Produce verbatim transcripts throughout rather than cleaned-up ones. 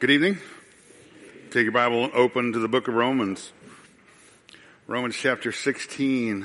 Good evening. Take your Bible and open to the book of Romans. Romans chapter sixteen.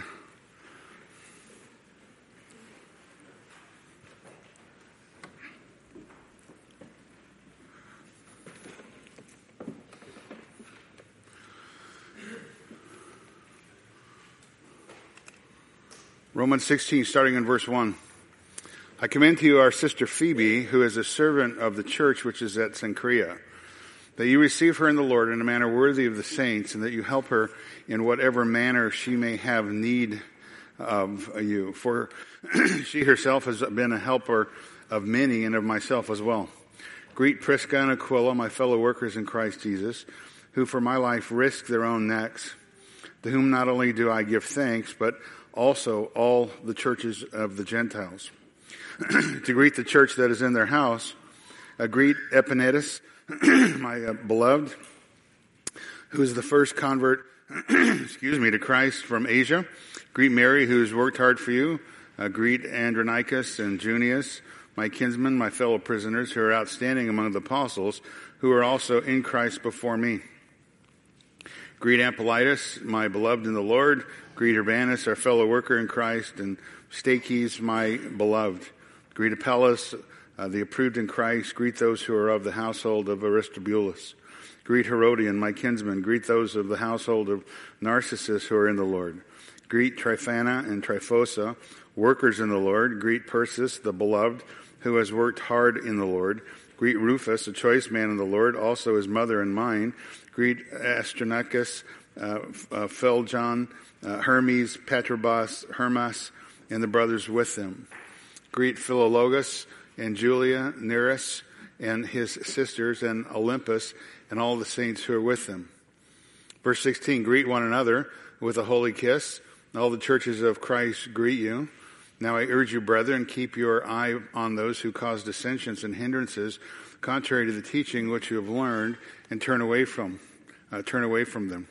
Romans sixteen, starting in verse one. I commend to you our sister Phoebe, who is a servant of the church which is at Cenchrea, that you receive her in the Lord in a manner worthy of the saints, and that you help her in whatever manner she may have need of you. For she herself has been a helper of many and of myself as well. Greet Prisca and Aquila, my fellow workers in Christ Jesus, who for my life risked their own necks, to whom not only do I give thanks, but also all the churches of the Gentiles. To greet the church that is in their house, uh, greet Epaenetus, my uh, beloved, who is the first convert, excuse me, to Christ from Asia. Greet Mary, who has worked hard for you. Uh, greet Andronicus and Junius, my kinsmen, my fellow prisoners, who are outstanding among the apostles, who are also in Christ before me. Greet Ampliatus, my beloved in the Lord. Greet Urbanus, our fellow worker in Christ, and Stachys, my beloved. Greet Apelles, uh, the approved in Christ. Greet those who are of the household of Aristobulus. Greet Herodian, my kinsman. Greet those of the household of Narcissus who are in the Lord. Greet Tryphena and Tryphosa, workers in the Lord. Greet Persis, the beloved, who has worked hard in the Lord. Greet Rufus, a choice man in the Lord, also his mother and mine. Greet Astronachus, uh, uh, Philjon, uh, Hermes, Patrobas, Hermas, and the brothers with them. Greet Philologus and Julia, Nereus, and his sisters, and Olympus, and all the saints who are with them. Verse sixteen, greet one another with a holy kiss. All the churches of Christ greet you. Now I urge you, brethren, keep your eye on those who cause dissensions and hindrances, contrary to the teaching which you have learned, and turn away from, uh, turn away from them.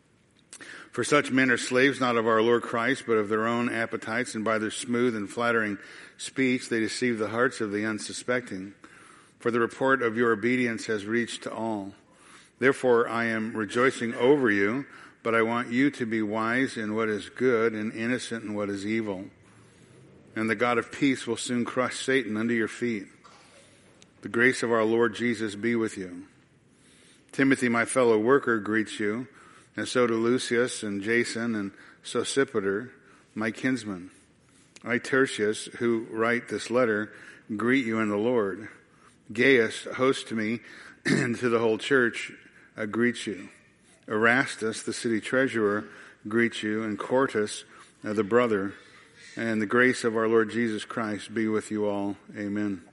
For such men are slaves not of our Lord Christ, but of their own appetites, and by their smooth and flattering speech they deceive the hearts of the unsuspecting. For the report of your obedience has reached to all. Therefore I am rejoicing over you, but I want you to be wise in what is good and innocent in what is evil. And the God of peace will soon crush Satan under your feet. The grace of our Lord Jesus be with you. Timothy, my fellow worker, greets you, and so do Lucius and Jason and Sosipater, my kinsmen. I, Tertius, who write this letter, greet you in the Lord. Gaius, host to me and to the whole church, uh, greets you. Erastus, the city treasurer, greets you, and Quartus, uh, the brother. And the grace of our Lord Jesus Christ be with you all. Amen.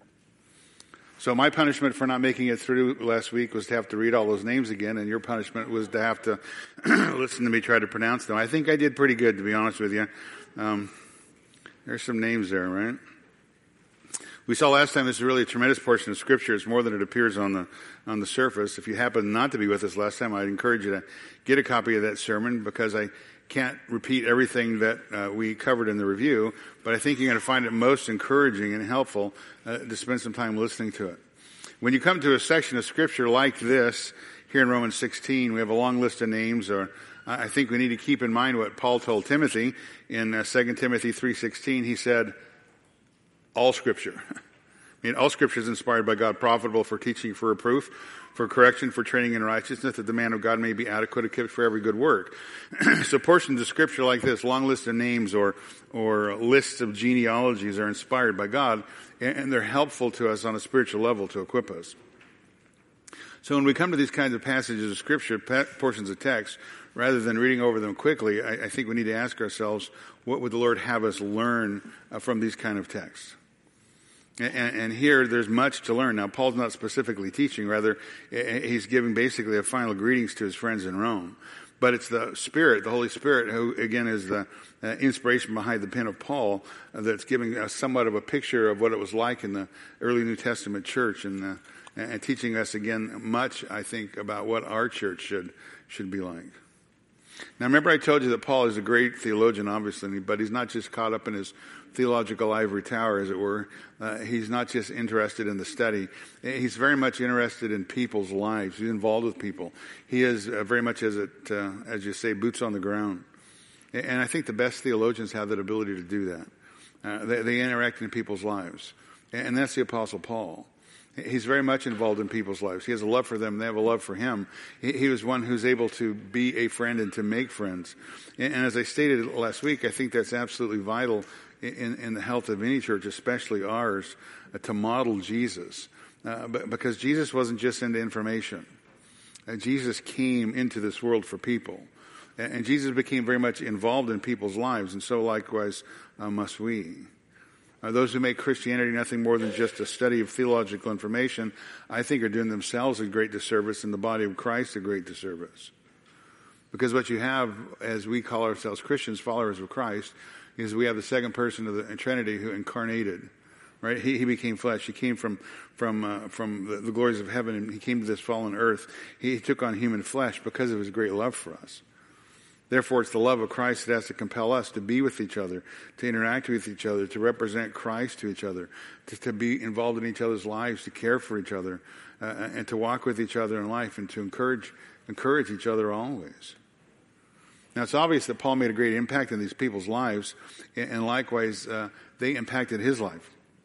So my punishment for not making it through last week was to have to read all those names again, and your punishment was to have to listen to me try to pronounce them. I think I did pretty good, to be honest with you. Um, there's some names there, right? We saw last time this is really a tremendous portion of Scripture. It's more than it appears on the on the surface. If you happen not to be with us last time, I'd encourage you to get a copy of that sermon, because I can't repeat everything that uh, we covered in the review, but I think you're going to find it most encouraging and helpful uh, to spend some time listening to it. When you come to a section of Scripture like this, here in Romans sixteen, we have a long list of names, or I think we need to keep in mind what Paul told Timothy in uh, Second Timothy three sixteen. He said, all Scripture. I mean, all Scripture is inspired by God, profitable for teaching, for reproof, for correction, for training in righteousness, that the man of God may be adequate, equipped for every good work. So portions of Scripture like this, long list of names or or lists of genealogies, are inspired by God, and they're helpful to us on a spiritual level to equip us. So when we come to these kinds of passages of Scripture, portions of text, rather than reading over them quickly, I, I think we need to ask ourselves, what would the Lord have us learn uh, from these kind of texts? And, and here, there's much to learn. Now, Paul's not specifically teaching. Rather, he's giving basically a final greetings to his friends in Rome. But it's the Spirit, the Holy Spirit, who, again, is the uh, inspiration behind the pen of Paul, uh, that's giving us somewhat of a picture of what it was like in the early New Testament church, and, uh, and teaching us, again, much, I think, about what our church should should be like. Now, remember I told you that Paul is a great theologian, obviously, but he's not just caught up in his theological ivory tower, as it were. Uh, he's not just interested in the study. He's very much interested in people's lives. He's involved with people. He is uh, very much, as it, uh, as you say, boots on the ground. And I think the best theologians have that ability to do that. Uh, they, they interact in people's lives. And that's the Apostle Paul. He's very much involved in people's lives. He has a love for them. They have a love for him. He, he was one who's able to be a friend and to make friends. And, and as I stated last week, I think that's absolutely vital in, in the health of any church, especially ours, uh, to model Jesus. Uh, but, because Jesus wasn't just into information. Uh, Jesus came into this world for people. And, and Jesus became very much involved in people's lives. And so likewise uh, must we. Uh, those who make Christianity nothing more than just a study of theological information, I think, are doing themselves a great disservice and the body of Christ a great disservice. Because what you have, as we call ourselves Christians, followers of Christ, is we have the second person of the Trinity who incarnated, right? He, he became flesh. He came from from uh, from the, the glories of heaven, and he came to this fallen earth. He, he took on human flesh because of his great love for us. Therefore, it's the love of Christ that has to compel us to be with each other, to interact with each other, to represent Christ to each other, to, to be involved in each other's lives, to care for each other, uh, and to walk with each other in life, and to encourage encourage each other always. Now, it's obvious that Paul made a great impact in these people's lives, and, and likewise, uh, they impacted his life.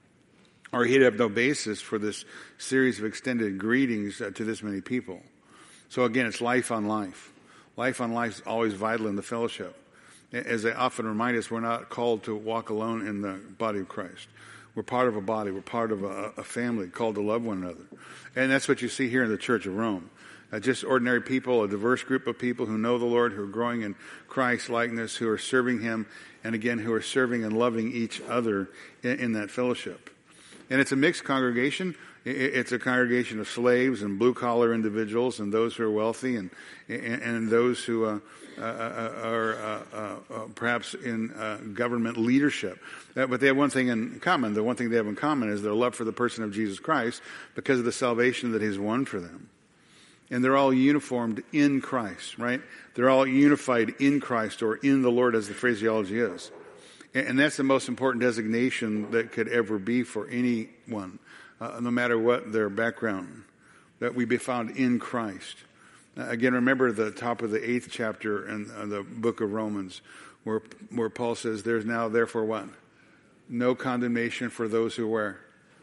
Or he'd have no basis for this series of extended greetings uh, to this many people. So again, it's life on life. Life on life is always vital in the fellowship. As they often remind us, we're not called to walk alone in the body of Christ. We're part of a body. We're part of a, a family called to love one another. And that's what you see here in the Church of Rome. Uh, just ordinary people, a diverse group of people who know the Lord, who are growing in Christ's likeness, who are serving him, and again, who are serving and loving each other in, in that fellowship. And it's a mixed congregation. It's a congregation of slaves and blue-collar individuals and those who are wealthy and and, and those who uh, uh, are uh, uh, perhaps in uh, government leadership. Uh, but they have one thing in common. The one thing they have in common is their love for the person of Jesus Christ because of the salvation that he's won for them. And they're all uniformed in Christ, right? They're all unified in Christ or in the Lord, as the phraseology is. And that's the most important designation that could ever be for anyone. Uh, no matter what their background, that we be found in Christ. Uh, again, remember the top of the eighth chapter in uh, the book of Romans, where where Paul says, "There's now therefore what? No condemnation for those who are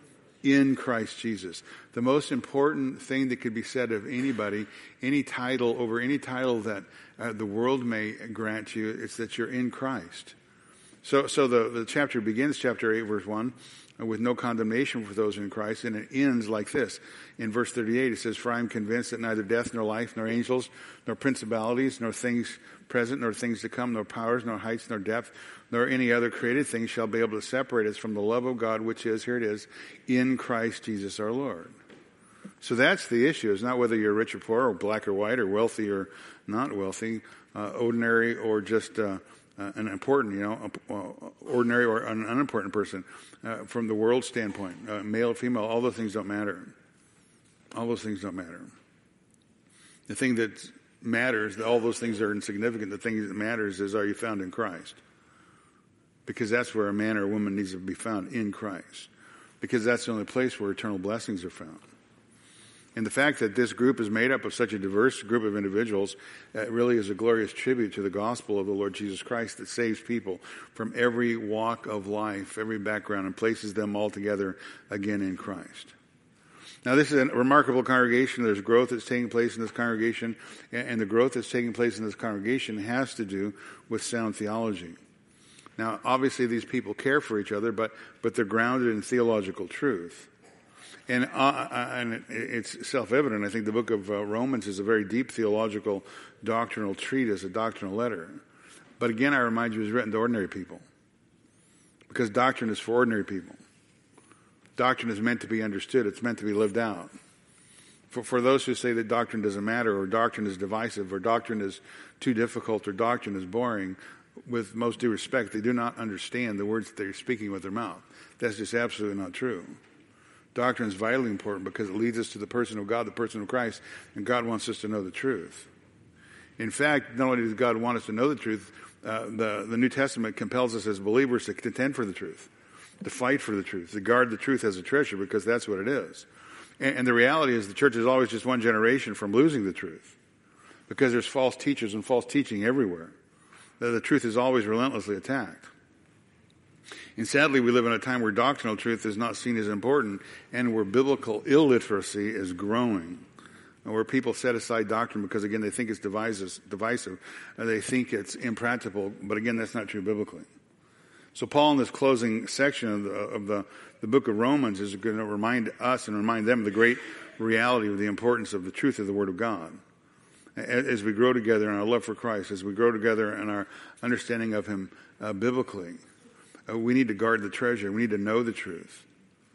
in Christ Jesus." The most important thing that could be said of anybody, any title over any title that uh, the world may grant you, it's that you're in Christ. So, so the the chapter begins, chapter eight, verse one. With no condemnation for those in Christ, and it ends like this. In verse thirty-eight, it says, "For I am convinced that neither death, nor life, nor angels, nor principalities, nor things present, nor things to come, nor powers, nor heights, nor depth, nor any other created thing shall be able to separate us from the love of God, which is," here it is, "in Christ Jesus our Lord." So that's the issue. It's not whether you're rich or poor, or black or white, or wealthy or not wealthy, uh, ordinary or just uh, uh, an important, you know, uh, ordinary or an unimportant person. Uh, from the world standpoint, uh, male or female, all those things don't matter. All those things don't matter. The thing that matters, all those things are insignificant. The thing that matters is, are you found in Christ? Because that's where a man or a woman needs to be found, in Christ. Because that's the only place where eternal blessings are found. And the fact that this group is made up of such a diverse group of individuals uh, really is a glorious tribute to the gospel of the Lord Jesus Christ that saves people from every walk of life, every background, and places them all together again in Christ. Now, this is a remarkable congregation. There's growth that's taking place in this congregation, and the growth that's taking place in this congregation has to do with sound theology. Now, obviously, these people care for each other, but but they're grounded in theological truth. And, uh, and it's self-evident. I think the book of uh, Romans is a very deep theological doctrinal treatise, a doctrinal letter. But again, I remind you, it's written to ordinary people. Because doctrine is for ordinary people. Doctrine is meant to be understood. It's meant to be lived out. For, for those who say that doctrine doesn't matter, or doctrine is divisive, or doctrine is too difficult, or doctrine is boring, with most due respect, they do not understand the words that they're speaking with their mouth. That's just absolutely not true. Doctrine is vitally important because it leads us to the person of God, the person of Christ, and God wants us to know the truth. In fact, not only does God want us to know the truth, uh, the, the New Testament compels us as believers to contend for the truth, to fight for the truth, to guard the truth as a treasure, because that's what it is. And, and the reality is the church is always just one generation from losing the truth, because there's false teachers and false teaching everywhere. The, the truth is always relentlessly attacked. And sadly, we live in a time where doctrinal truth is not seen as important, and where biblical illiteracy is growing. And where people set aside doctrine because, again, they think it's divisive, divisive and they think it's impractical. But again, that's not true biblically. So Paul, in this closing section of the, of the, the book of Romans, is going to remind us and remind them of the great reality of the importance of the truth of the Word of God. As we grow together in our love for Christ, as we grow together in our understanding of Him uh, biblically, uh, we need to guard the treasure. We need to know the truth.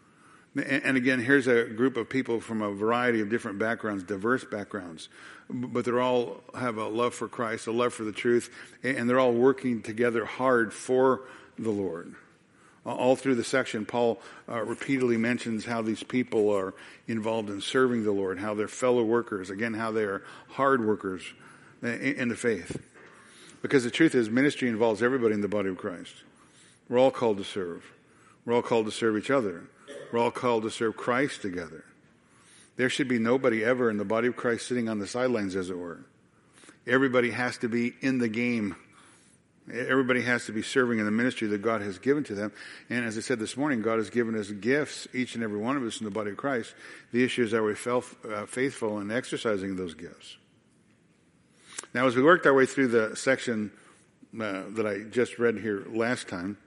And again, here's a group of people from a variety of different backgrounds, diverse backgrounds, but they're all have a love for Christ, a love for the truth, and they're all working together hard for the Lord. All through the section, Paul uh, repeatedly mentions how these people are involved in serving the Lord, how they're fellow workers, again, how they are hard workers in the faith. Because the truth is, ministry involves everybody in the body of Christ. We're all called to serve. We're all called to serve each other. We're all called to serve Christ together. There should be nobody ever in the body of Christ sitting on the sidelines, as it were. Everybody has to be in the game. Everybody has to be serving in the ministry that God has given to them. And as I said this morning, God has given us gifts, each and every one of us in the body of Christ. The issue is, are we faithful in exercising those gifts? Now, as we worked our way through the section uh, that I just read here last time,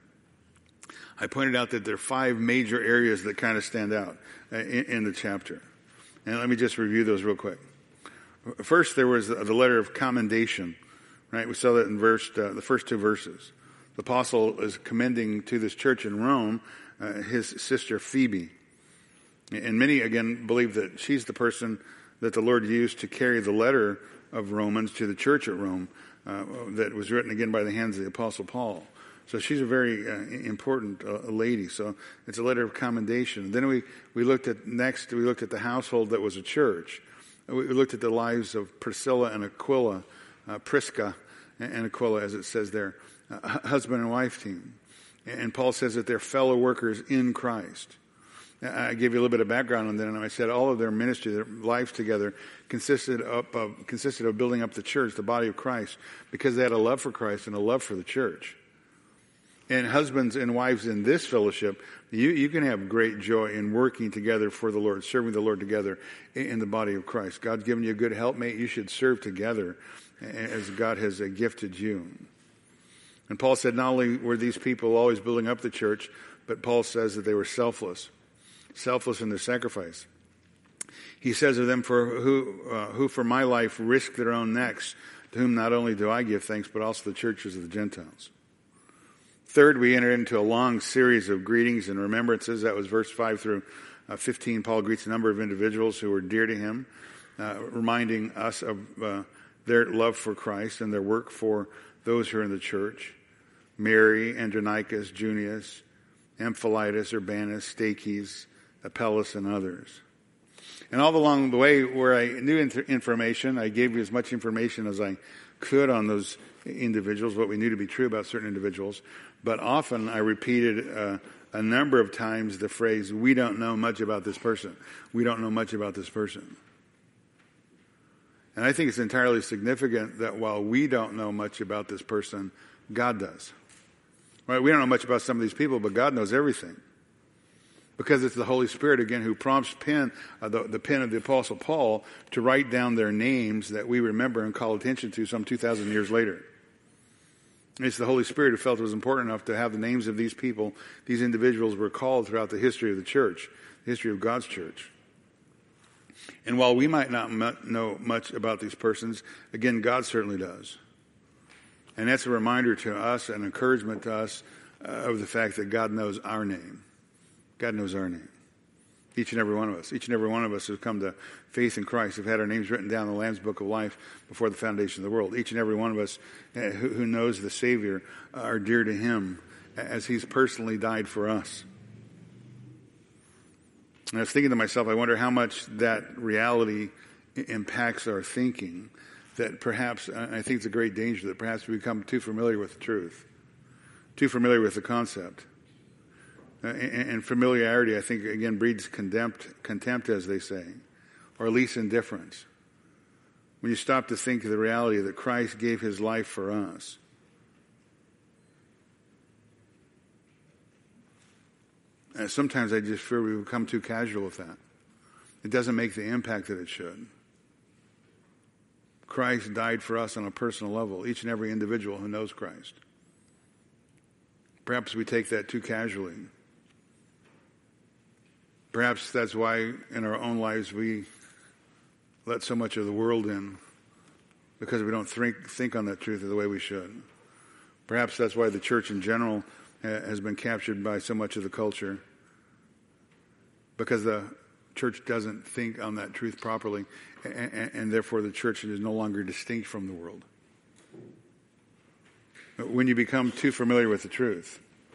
I pointed out that there are five major areas that kind of stand out uh, in, in the chapter. And let me just review those real quick. First, there was the letter of commendation. Right, we saw that in verse uh, the first two verses. The apostle is commending to this church in Rome uh, his sister Phoebe, and many again believe that she's the person that the Lord used to carry the letter of Romans to the church at Rome uh, that was written again by the hands of the apostle Paul. So she's a very uh, important uh, lady. So it's a letter of commendation. Then we we looked at next we looked at the household that was a church. We looked at the lives of Priscilla and Aquila. Uh, Prisca and Aquila, as it says there, uh, husband and wife team. And Paul says that they're fellow workers in Christ. I gave you a little bit of background on that, and I said all of their ministry, their lives together, consisted of, of consisted of building up the church, the body of Christ, because they had a love for Christ and a love for the church. And husbands and wives in this fellowship, you, you can have great joy in working together for the Lord, serving the Lord together in the body of Christ. God's given you a good helpmate. You should serve together as God has gifted you. And Paul said not only were these people always building up the church, but Paul says that they were selfless, selfless in their sacrifice. He says of them, for who, uh, who for my life risk their own necks, to whom not only do I give thanks, but also the churches of the Gentiles. Third, we entered into a long series of greetings and remembrances. That was verse five through fifteen. Paul greets a number of individuals who were dear to him, uh, reminding us of uh, their love for Christ and their work for those who are in the church. Mary, Andronicus, Junius, Amphilytus, Urbanus, Stachys, Apelles, and others. And all along the way where I knew information, I gave you as much information as I could on those individuals, what we knew to be true about certain individuals. But often I repeated uh, a number of times the phrase, we don't know much about this person. We don't know much about this person. And I think it's entirely significant that while we don't know much about this person, God does. Right? We don't know much about some of these people, but God knows everything. Because it's the Holy Spirit, again, who prompts pen, uh, the, the pen of the Apostle Paul to write down their names that we remember and call attention to some two thousand years later. It's the Holy Spirit who felt it was important enough to have the names of these people, these individuals were called throughout the history of the church, the history of God's church. And while we might not know much about these persons, again, God certainly does. And that's a reminder to us, an encouragement to us uh, of the fact that God knows our name. God knows our name. Each and every one of us. Each and every one of us who have come to faith in Christ have had our names written down in the Lamb's Book of Life before the foundation of the world. Each and every one of us uh, who, who knows the Savior uh, are dear to Him as He's personally died for us. And I was thinking to myself, I wonder how much that reality impacts our thinking, that perhaps, I think it's a great danger, that perhaps we become too familiar with the truth, too familiar with the concept. Uh, and, and familiarity, I think, again, breeds contempt, contempt, as they say, or at least indifference. When you stop to think of the reality that Christ gave his life for us, and sometimes I just fear we become too casual with that. It doesn't make the impact that it should. Christ died for us on a personal level, each and every individual who knows Christ. Perhaps we take that too casually. Perhaps that's why in our own lives we let so much of the world in, because we don't think, think on that truth the way we should. Perhaps that's why the church in general has been captured by so much of the culture, because the church doesn't think on that truth properly, and, and, and therefore the church is no longer distinct from the world. When you become too familiar with the truth,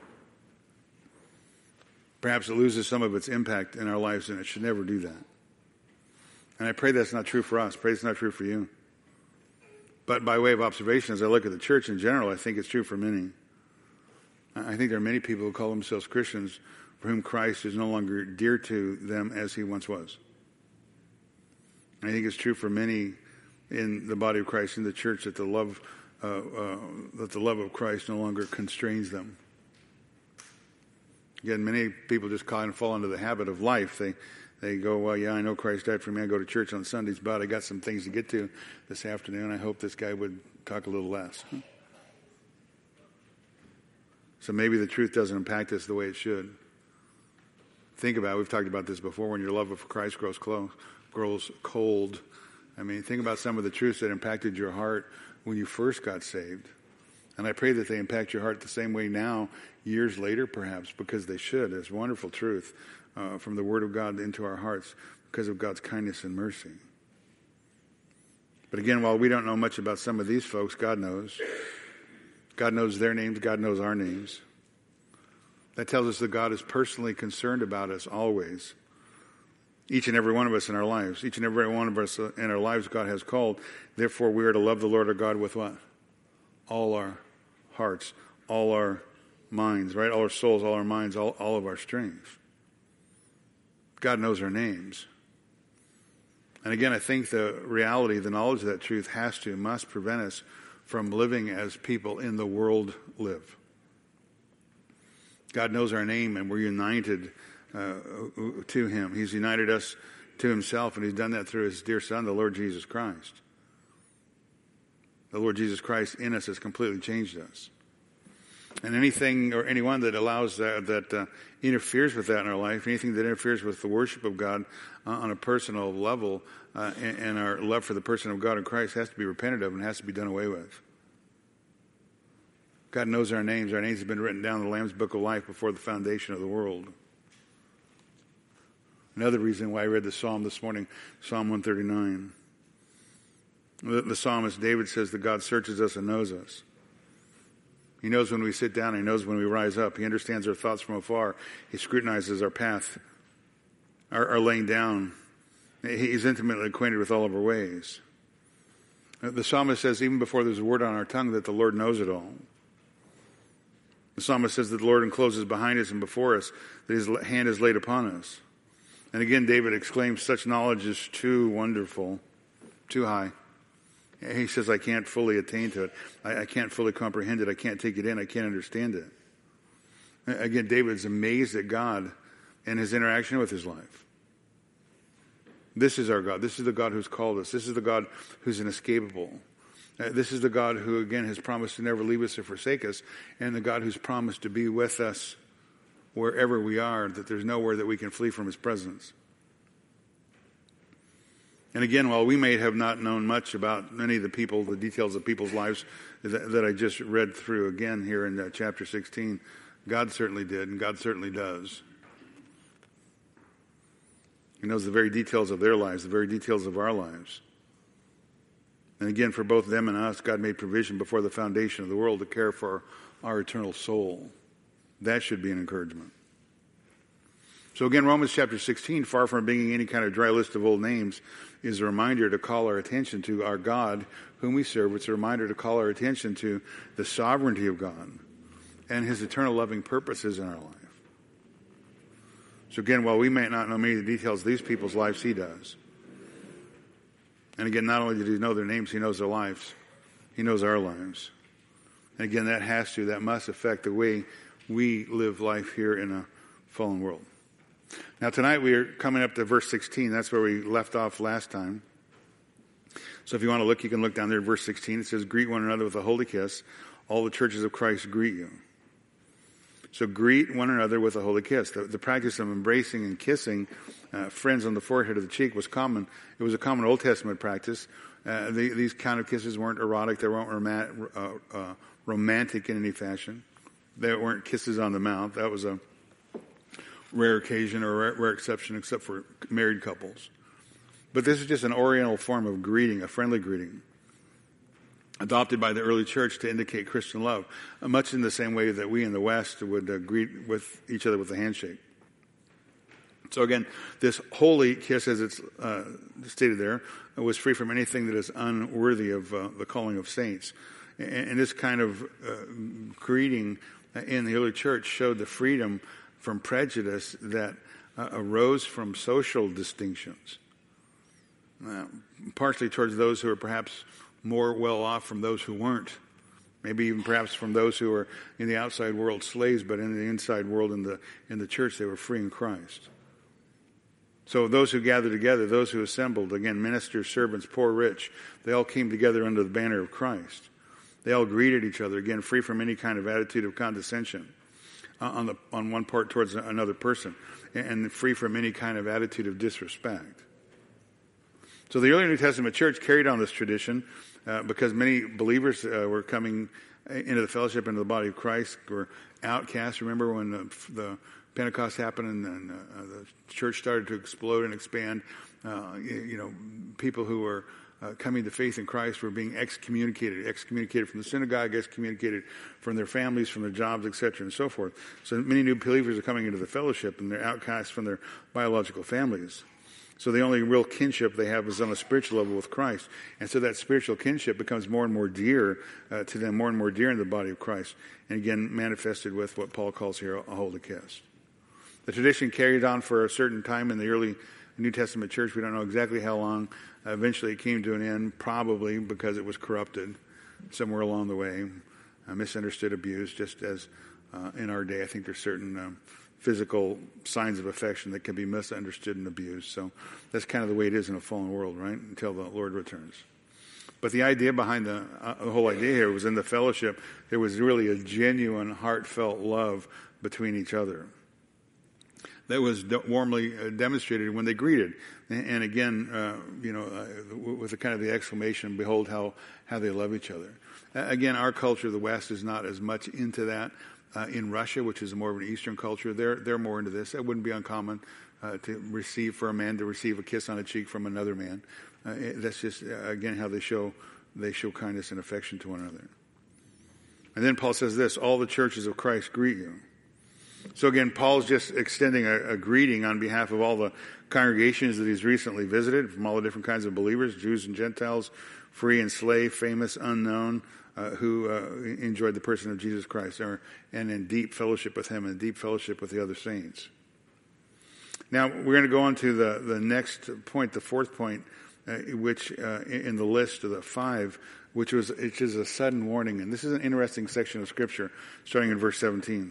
perhaps it loses some of its impact in our lives, and it should never do that. And I pray that's not true for us. I pray it's not true for you. But by way of observation, as I look at the church in general, I think it's true for many. I think there are many people who call themselves Christians for whom Christ is no longer dear to them as he once was. And I think it's true for many in the body of Christ, in the church, that the love uh, uh, that the love of Christ no longer constrains them. Again, many people just kind of fall into the habit of life. They they go, well, yeah, I know Christ died for me. I go to church on Sundays, but I got some things to get to this afternoon. I hope this guy would talk a little less. So maybe the truth doesn't impact us the way it should. Think about it. We've talked about this before. When your love for Christ grows close, grows cold. I mean, think about some of the truths that impacted your heart when you first got saved. And I pray that they impact your heart the same way now, years later perhaps, because they should. It's wonderful truth uh, from the Word of God into our hearts because of God's kindness and mercy. But again, while we don't know much about some of these folks, God knows. God knows their names. God knows our names. That tells us that God is personally concerned about us always. Each and every one of us in our lives. Each and every one of us in our lives God has called. Therefore, we are to love the Lord our God with what? All our hearts, all our minds, right? All our souls, all our minds, all, all of our strength. God knows our names. And again, I think the reality, the knowledge of that truth has to, must prevent us from living as people in the world live. God knows our name, and we're united uh, to him. He's united us to himself, and he's done that through his dear Son, the Lord Jesus Christ. The Lord Jesus Christ in us has completely changed us. And anything or anyone that allows that, that uh, interferes with that in our life, anything that interferes with the worship of God uh, on a personal level uh, and, and our love for the person of God in Christ has to be repented of and has to be done away with. God knows our names. Our names have been written down in the Lamb's Book of Life before the foundation of the world. Another reason why I read the Psalm this morning, Psalm one thirty-nine. The, the psalmist David says that God searches us and knows us. He knows when we sit down. He knows when we rise up. He understands our thoughts from afar. He scrutinizes our path, our, our laying down. He's intimately acquainted with all of our ways. The psalmist says even before there's a word on our tongue that the Lord knows it all. The psalmist says that the Lord encloses behind us and before us, that his hand is laid upon us. And again, David exclaims, such knowledge is too wonderful, too high. He says, I can't fully attain to it. I, I can't fully comprehend it. I can't take it in. I can't understand it. Again, David's amazed at God and his interaction with his life. This is our God. This is the God who's called us. This is the God who's inescapable. Uh, this is the God who, again, has promised to never leave us or forsake us, and the God who's promised to be with us wherever we are, that there's nowhere that we can flee from his presence. And again, while we may have not known much about many of the people, the details of people's lives that, that I just read through again here in uh, chapter sixteen, God certainly did, and God certainly does. He knows the very details of their lives, the very details of our lives. And again, for both them and us, God made provision before the foundation of the world to care for our eternal soul. That should be an encouragement. So again, Romans chapter sixteen, far from being any kind of dry list of old names, is a reminder to call our attention to our God, whom we serve. It's a reminder to call our attention to the sovereignty of God and his eternal loving purposes in our life. So again, while we may not know many of the details of these people's lives, he does. And again, not only did he know their names, he knows their lives. He knows our lives. And again, that has to, that must affect the way we live life here in a fallen world. Now tonight we are coming up to verse sixteen. That's where we left off last time. So if you want to look, you can look down there at verse sixteen. It says, greet one another with a holy kiss. All the churches of Christ greet you. So greet one another with a holy kiss. The, the practice of embracing and kissing uh, friends on the forehead or the cheek was common. It was a common Old Testament practice. Uh, the, these kind of kisses weren't erotic. They weren't rom- uh, uh, romantic in any fashion. They weren't kisses on the mouth. That was a rare occasion or a rare, rare exception, except for married couples. But this is just an oriental form of greeting, a friendly greeting, adopted by the early church to indicate Christian love, much in the same way that we in the West would uh, greet with each other with a handshake. So again, this holy kiss, as it's uh, stated there, was free from anything that is unworthy of uh, the calling of saints. And, and this kind of uh, greeting in the early church showed the freedom from prejudice that uh, arose from social distinctions, uh, partially towards those who are perhaps more well off from those who weren't. Maybe even perhaps from those who were in the outside world slaves, but in the inside world in the in the church they were free in Christ. So those who gathered together, those who assembled, again, ministers, servants, poor, rich, they all came together under the banner of Christ. They all greeted each other, again, free from any kind of attitude of condescension uh, on the on one part towards another person, and free from any kind of attitude of disrespect. So the early New Testament church carried on this tradition uh, because many believers uh, were coming into the fellowship, into the body of Christ, were outcasts. Remember when the, the Pentecost happened and, and uh, the church started to explode and expand? Uh, you, you know, people who were uh, coming to faith in Christ were being excommunicated, excommunicated from the synagogue, excommunicated from their families, from their jobs, et cetera, and so forth. So many new believers are coming into the fellowship, and they're outcasts from their biological families. So the only real kinship they have is on a spiritual level with Christ. And so that spiritual kinship becomes more and more dear uh, to them, more and more dear in the body of Christ. And again, manifested with what Paul calls here a holy kiss. The tradition carried on for a certain time in the early New Testament church. We don't know exactly how long. Uh, eventually it came to an end, probably because it was corrupted somewhere along the way, uh, misunderstood, abused, just as uh, in our day I think there's certain um, physical signs of affection that can be misunderstood and abused. So that's kind of the way it is in a fallen world, right? Until the Lord returns. But the idea behind the, uh, the whole idea here was in the fellowship, there was really a genuine, heartfelt love between each other that was de- warmly uh, demonstrated when they greeted. And, and again, uh, you know, uh, with the kind of the exclamation, behold how, how they love each other. Uh, again, our culture, the West, is not as much into that. Uh, in Russia, which is more of an Eastern culture, they're they're more into this. It wouldn't be uncommon uh, to receive for a man to receive a kiss on the cheek from another man. Uh, it, that's just uh, again how they show they show kindness and affection to one another. And then Paul says this: all the churches of Christ greet you. So again, Paul's just extending a, a greeting on behalf of all the congregations that he's recently visited, from all the different kinds of believers, Jews and Gentiles, free and slave, famous, unknown. Uh, who uh, enjoyed the person of Jesus Christ or, and in deep fellowship with him and deep fellowship with the other saints. Now, we're going to go on to the, the next point, the fourth point, uh, which uh, in the list of the five, which was which is a sudden warning. And this is an interesting section of Scripture, starting in verse seventeen.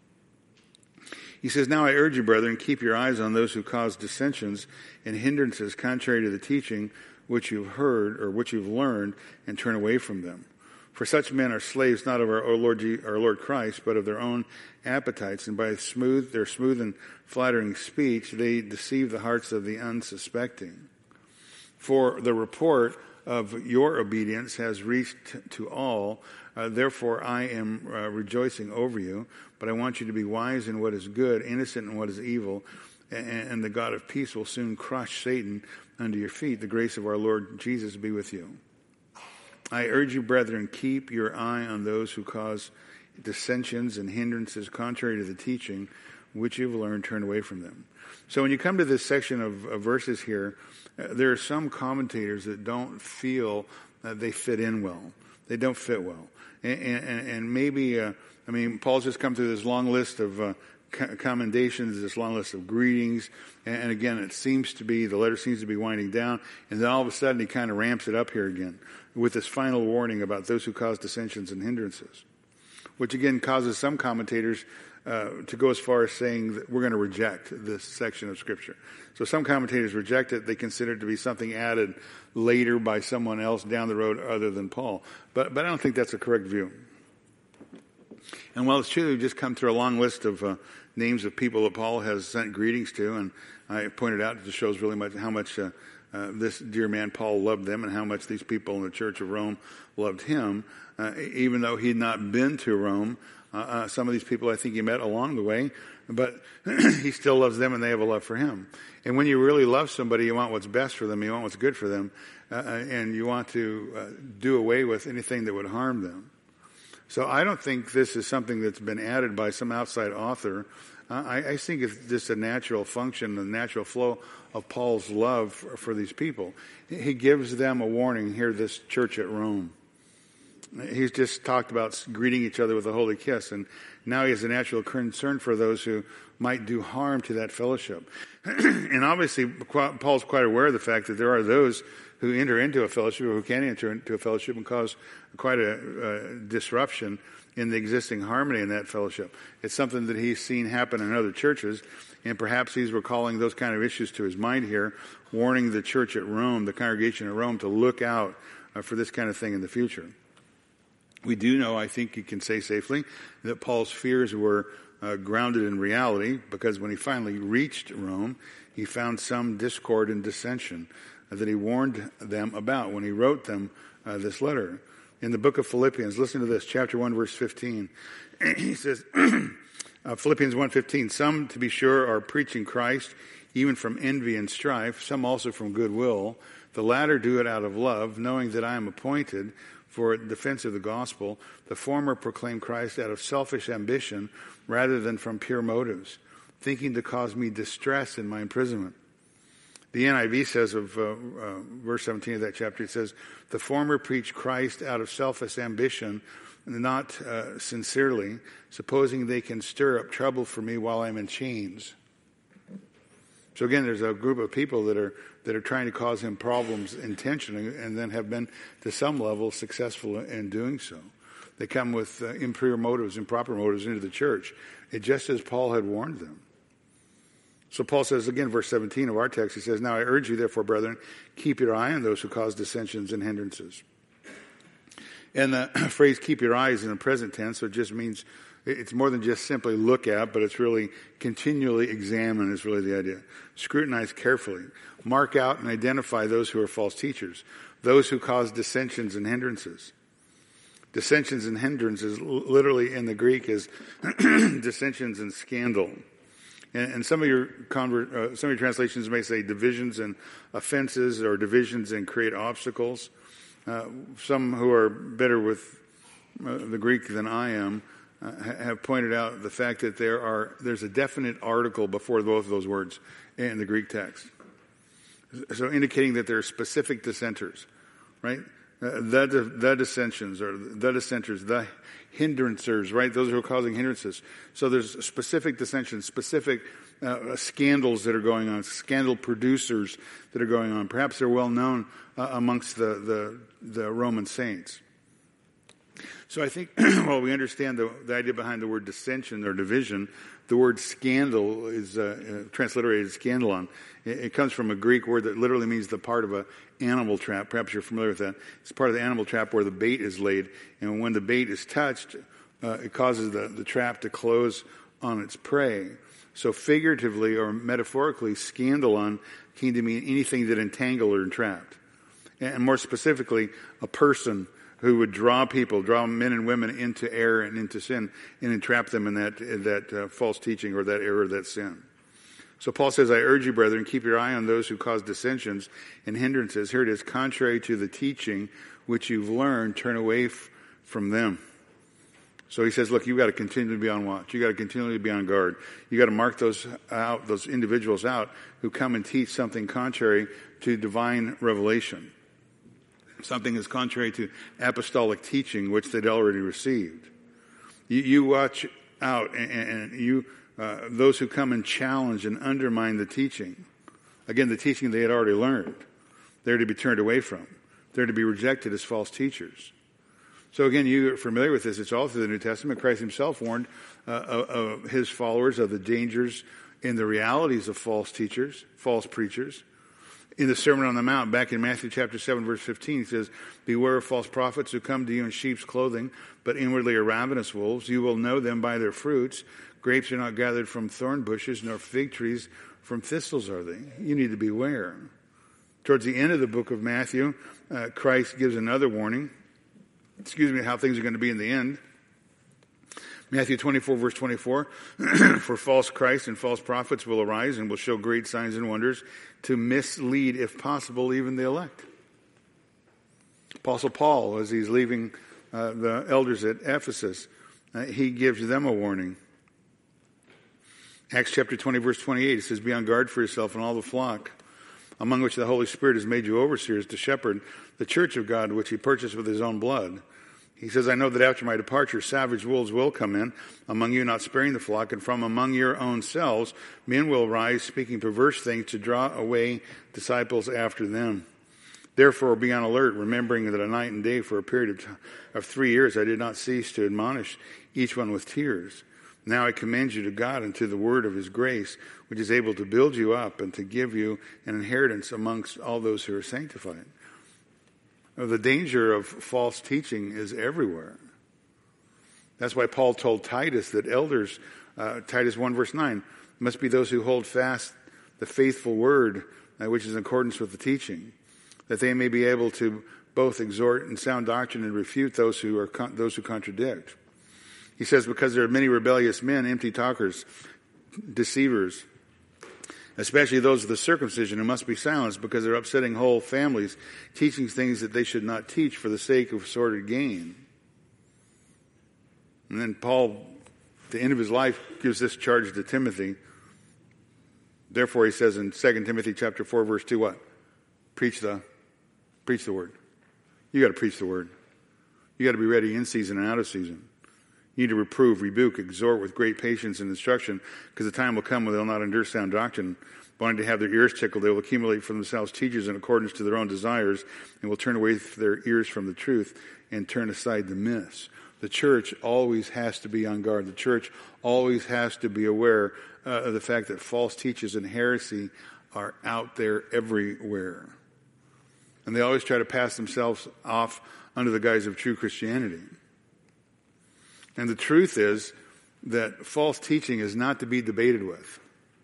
He says, now I urge you, brethren, keep your eyes on those who cause dissensions and hindrances contrary to the teaching which you've heard or which you've learned, and turn away from them. For such men are slaves not of our, our Lord our Lord Christ, but of their own appetites, and by smooth their smooth and flattering speech they deceive the hearts of the unsuspecting. For the report of your obedience has reached to all, uh, therefore I am uh, rejoicing over you. But I want you to be wise in what is good, innocent in what is evil, and, and the God of peace will soon crush Satan under your feet. The grace of our Lord Jesus be with you. I urge you, brethren, keep your eye on those who cause dissensions and hindrances contrary to the teaching which you've learned, turn away from them. So when you come to this section of, of verses here, uh, there are some commentators that don't feel that they fit in well. They don't fit well. And, and, and maybe, uh, I mean, Paul's just come through this long list of uh, commendations, this long list of greetings. And, and again, it seems to be, the letter seems to be winding down. And then all of a sudden he kind of ramps it up here again with this final warning about those who cause dissensions and hindrances, which again causes some commentators uh, to go as far as saying that we're going to reject this section of Scripture. So some commentators reject it. They consider it to be something added later by someone else down the road other than Paul. But, but I don't think that's a correct view. And while it's true, we've just come through a long list of uh, names of people that Paul has sent greetings to, and I pointed out it just shows really much how much uh, uh, this dear man Paul loved them and how much these people in the Church of Rome loved him. Uh, even though he had not been to Rome, uh, uh, some of these people I think he met along the way, but he still loves them and they have a love for him. And when you really love somebody, you want what's best for them, you want what's good for them, uh, and you want to uh, do away with anything that would harm them. So I don't think this is something that's been added by some outside author. Uh, I, I think it's just a natural function, a natural flow of Paul's love for, for these people. He gives them a warning here, this church at Rome. He's just talked about greeting each other with a holy kiss, and now he has a natural concern for those who might do harm to that fellowship. And obviously, Paul's quite aware of the fact that there are those who enter into a fellowship or who can enter into a fellowship and cause quite a, a disruption in the existing harmony in that fellowship. It's something that he's seen happen in other churches, and perhaps he's recalling those kind of issues to his mind here, warning the church at Rome, the congregation at Rome, to look out uh, for this kind of thing in the future. We do know, I think you can say safely, that Paul's fears were uh, grounded in reality, because when he finally reached Rome, he found some discord and dissension uh, that he warned them about when he wrote them uh, this letter. In the book of Philippians, listen to this, chapter one, verse fifteen. He says, uh, Philippians one fifteen, some, to be sure, are preaching Christ, even from envy and strife, some also from goodwill. The latter do it out of love, knowing that I am appointed for defense of the gospel. The former proclaim Christ out of selfish ambition rather than from pure motives, thinking to cause me distress in my imprisonment. The N I V says of uh, uh, verse seventeen of that chapter, it says, the former preach Christ out of selfish ambition, not uh, sincerely, supposing they can stir up trouble for me while I'm in chains. So again, there's a group of people that are that are trying to cause him problems intentionally, and then have been, to some level, successful in doing so. They come with uh, impure motives, improper motives into the church, it just as Paul had warned them. So Paul says, again, verse seventeen of our text, he says, now I urge you, therefore, brethren, keep your eye on those who cause dissensions and hindrances. And the phrase keep your eyes in the present tense, so it just means it's more than just simply look at, but it's really continually examine is really the idea. Scrutinize carefully. Mark out and identify those who are false teachers, those who cause dissensions and hindrances. Dissensions and hindrances, literally in the Greek, is dissensions and scandal. And, and some of your convert, uh, some of your translations may say divisions and offenses, or divisions and create obstacles. Uh, some who are better with uh, the Greek than I am uh, have pointed out the fact that there are there's a definite article before both of those words in the Greek text, so indicating that there are specific dissenters, right? Uh, the the dissensions, or the dissenters, the hindrancers, right? Those who are causing hindrances. So there's specific dissensions, specific uh, scandals that are going on, scandal producers that are going on. Perhaps they're well known uh, amongst the, the the Roman saints. So I think, well, we understand the, the idea behind the word dissension or division. The word scandal is uh, uh, transliterated scandalon. It, it comes from a Greek word that literally means the part of an animal trap. Perhaps you're familiar with that. It's part of the animal trap where the bait is laid. And when the bait is touched, uh, it causes the, the trap to close on its prey. So figuratively or metaphorically, scandalon came to mean anything that entangled or entrapped. And more specifically, a person who would draw people, draw men and women into error and into sin, and entrap them in that in that uh, false teaching or that error, that sin. So Paul says, I urge you, brethren, keep your eye on those who cause dissensions and hindrances. Here it is, contrary to the teaching which you've learned, turn away f- from them. So he says, look, you've got to continually be on watch. You've got to continually be on guard. You've got to mark those out, those individuals out who come and teach something contrary to divine revelation. Something that's contrary to apostolic teaching, which they'd already received. You, you watch out, and, and you uh, those who come and challenge and undermine the teaching. Again, the teaching they had already learned. They're to be turned away from. They're to be rejected as false teachers. So again, you're familiar with this. It's all through the New Testament. Christ himself warned uh, of, of his followers of the dangers and the realities of false teachers, false preachers. In the Sermon on the Mount, back in Matthew chapter seven, verse fifteen, he says, beware of false prophets who come to you in sheep's clothing, but inwardly are ravenous wolves. You will know them by their fruits. Grapes are not gathered from thorn bushes, nor fig trees from thistles are they. You need to beware. Towards the end of the book of Matthew, uh, Christ gives another warning. Excuse me, how things are going to be in the end. Matthew twenty-four, verse twenty-four, for false Christs and false prophets will arise and will show great signs and wonders to mislead, if possible, even the elect. Apostle Paul, as he's leaving uh, the elders at Ephesus, uh, he gives them a warning. Acts chapter twenty, verse twenty-eight, it says, be on guard for yourself and all the flock, among which the Holy Spirit has made you overseers to shepherd the church of God, which he purchased with his own blood. He says, I know that after my departure, savage wolves will come in among you, not sparing the flock, and from among your own selves, men will rise, speaking perverse things to draw away disciples after them. Therefore, be on alert, remembering that a night and day for a period of, t- of three years I did not cease to admonish each one with tears. Now I commend you to God and to the word of his grace, which is able to build you up and to give you an inheritance amongst all those who are sanctified. The danger of false teaching is everywhere. That's why Paul told Titus that elders, uh, Titus one verse nine, must be those who hold fast the faithful word, uh, which is in accordance with the teaching, that they may be able to both exhort in sound doctrine and refute those who are con- those who contradict. He says, because there are many rebellious men, empty talkers, deceivers, especially those of the circumcision, who must be silenced because they're upsetting whole families, teaching things that they should not teach for the sake of sordid gain. And then Paul, at the end of his life, gives this charge to Timothy. Therefore, he says in Second Timothy chapter four, verse two, what? Preach the, preach the word. You got to preach the word. You got to be ready in season and out of season. You need to reprove, rebuke, exhort with great patience and instruction, because the time will come when they'll not endure sound doctrine. Wanting to have their ears tickled, they will accumulate for themselves teachers in accordance to their own desires, and will turn away their ears from the truth and turn aside the myths. The church always has to be on guard. The church always has to be aware uh, of the fact that false teachers and heresy are out there everywhere. And they always try to pass themselves off under the guise of true Christianity. And the truth is that false teaching is not to be debated with.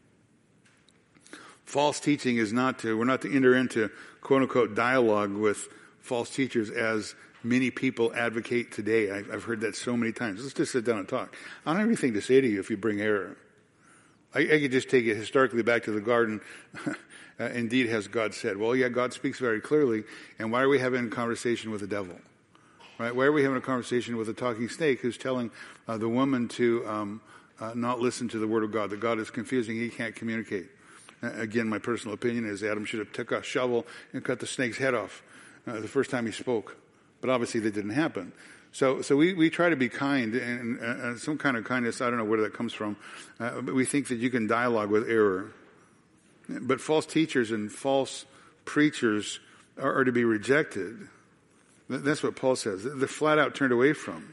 False teaching is not to, we're not to enter into quote unquote dialogue with false teachers as many people advocate today. I've, I've heard that so many times. Let's just sit down and talk. I don't have anything to say to you if you bring error. I, I could just take it historically back to the garden. uh, indeed, has God said. Well, yeah, God speaks very clearly. And why are we having a conversation with the devil? Right? Why are we having a conversation with a talking snake who's telling uh, the woman to um, uh, not listen to the word of God, that God is confusing, he can't communicate? Uh, again, my personal opinion is Adam should have took a shovel and cut the snake's head off uh, the first time he spoke. But obviously that didn't happen. So so we, we try to be kind, and uh, some kind of kindness, I don't know where that comes from, uh, but we think that you can dialogue with error. But false teachers and false preachers are, are to be rejected. That's what Paul says. They're flat out turned away from.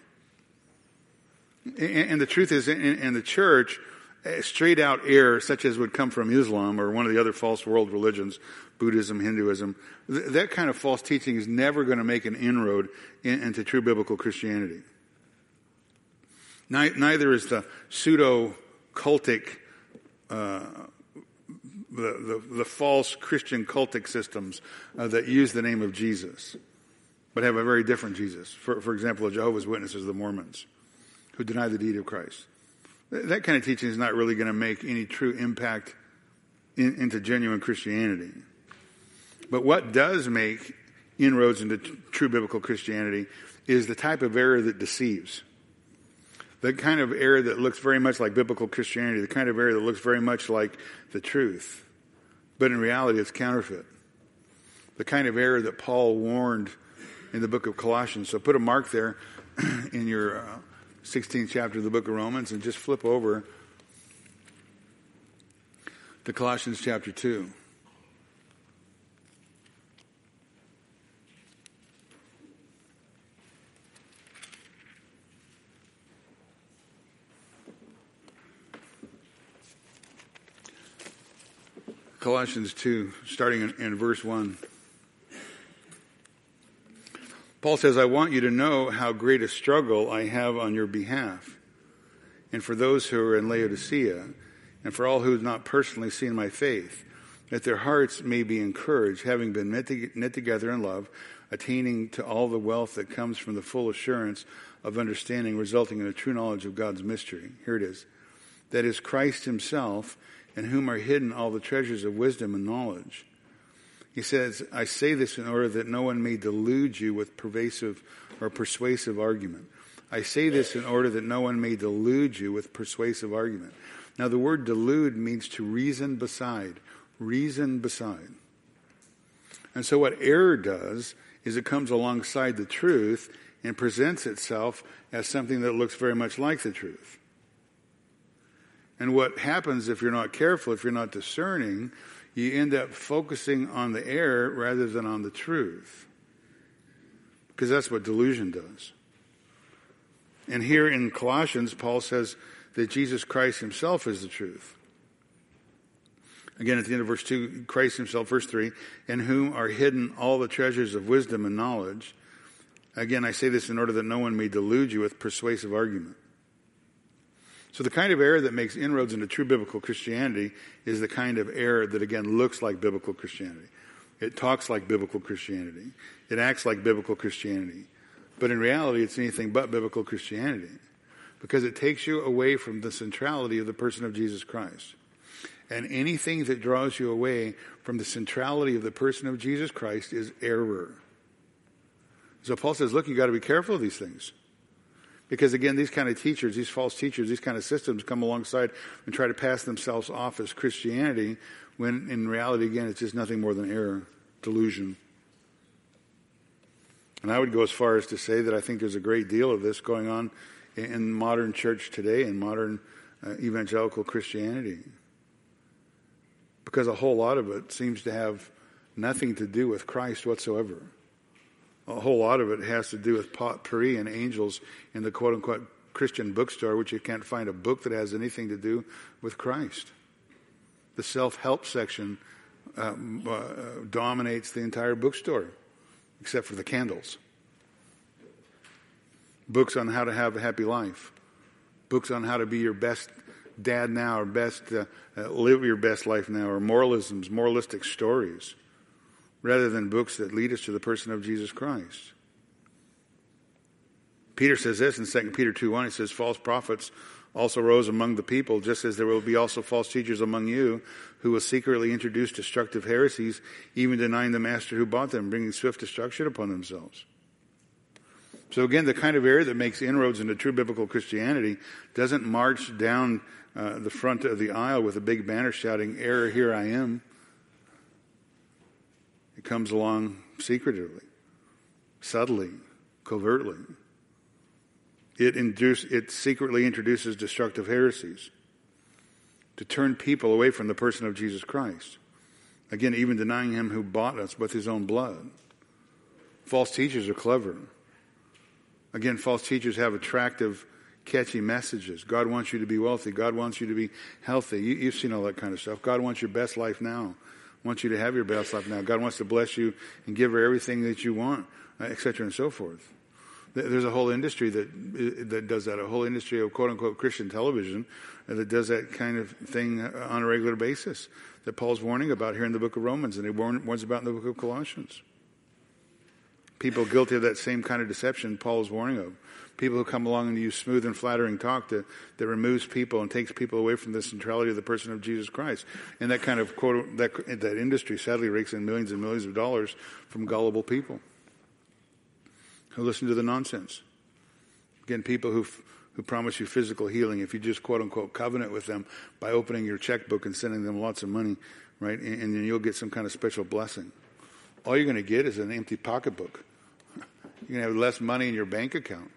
And the truth is, in the church, straight out error, such as would come from Islam or one of the other false world religions, Buddhism, Hinduism, that kind of false teaching is never going to make an inroad into true biblical Christianity. Neither is the pseudo-cultic, uh, the, the, the false Christian cultic systems uh, that use the name of Jesus, but have a very different Jesus. For, for example, the Jehovah's Witnesses, the Mormons, who deny the deity of Christ. That kind of teaching is not really going to make any true impact in, into genuine Christianity. But what does make inroads into t- true biblical Christianity is the type of error that deceives. The kind of error that looks very much like biblical Christianity, the kind of error that looks very much like the truth, but in reality it's counterfeit. The kind of error that Paul warned in the book of Colossians. So put a mark there in your uh, sixteenth chapter of the book of Romans and just flip over to Colossians chapter two. Colossians two, starting in, in verse one. Paul says, I want you to know how great a struggle I have on your behalf, and for those who are in Laodicea, and for all who have not personally seen my faith, that their hearts may be encouraged, having been knit, to, knit together in love, attaining to all the wealth that comes from the full assurance of understanding, resulting in a true knowledge of God's mystery. Here it is. That is Christ himself, in whom are hidden all the treasures of wisdom and knowledge. He says, I say this in order that no one may delude you with pervasive or persuasive argument. I say this in order that no one may delude you with persuasive argument. Now the word delude means to reason beside. Reason beside. And so what error does is it comes alongside the truth and presents itself as something that looks very much like the truth. And what happens if you're not careful, if you're not discerning, you end up focusing on the error rather than on the truth. Because that's what delusion does. And here in Colossians, Paul says that Jesus Christ himself is the truth. Again, at the end of verse two, Christ himself, verse three, in whom are hidden all the treasures of wisdom and knowledge. Again, I say this in order that no one may delude you with persuasive argument. So the kind of error that makes inroads into true biblical Christianity is the kind of error that, again, looks like biblical Christianity. It talks like biblical Christianity. It acts like biblical Christianity. But in reality, it's anything but biblical Christianity, because it takes you away from the centrality of the person of Jesus Christ. And anything that draws you away from the centrality of the person of Jesus Christ is error. So Paul says, look, you got to be careful of these things. Because again, these kind of teachers, these false teachers, these kind of systems come alongside and try to pass themselves off as Christianity, when in reality, again, it's just nothing more than error, delusion. And I would go as far as to say that I think there's a great deal of this going on in modern church today, in modern uh, evangelical Christianity. Because a whole lot of it seems to have nothing to do with Christ whatsoever. A whole lot of it has to do with potpourri and angels in the quote-unquote Christian bookstore, which you can't find a book that has anything to do with Christ. The self-help section um, uh, dominates the entire bookstore, except for the candles. Books on how to have a happy life. Books on how to be your best dad now, or best uh, uh, live your best life now, or moralisms, moralistic stories, rather than books that lead us to the person of Jesus Christ. Peter says this in Second Peter two one. He says, false prophets also rose among the people, just as there will be also false teachers among you, who will secretly introduce destructive heresies, even denying the master who bought them, bringing swift destruction upon themselves. So again, the kind of error that makes inroads into true biblical Christianity doesn't march down uh, the front of the aisle with a big banner shouting, "Error, here I am." It comes along secretively, subtly, covertly. It, induce, it secretly introduces destructive heresies to turn people away from the person of Jesus Christ. Again, even denying him who bought us with his own blood. False teachers are clever. Again, false teachers have attractive, catchy messages. God wants you to be wealthy. God wants you to be healthy. You, you've seen all that kind of stuff. God wants your best life now. Wants you to have your best life now. God wants to bless you and give her everything that you want, et cetera, and so forth. There's a whole industry that that does that, a whole industry of quote-unquote Christian television that does that kind of thing on a regular basis that Paul's warning about here in the book of Romans, and he warns about in the book of Colossians. People guilty of that same kind of deception Paul is warning of. People who come along and use smooth and flattering talk to, that removes people and takes people away from the centrality of the person of Jesus Christ. And that kind of quote, that, that industry sadly rakes in millions and millions of dollars from gullible people who listen to the nonsense. Again, people who who promise you physical healing if you just quote unquote covenant with them by opening your checkbook and sending them lots of money, right? And, and then you'll get some kind of special blessing. All you're going to get is an empty pocketbook. You're going to have less money in your bank account.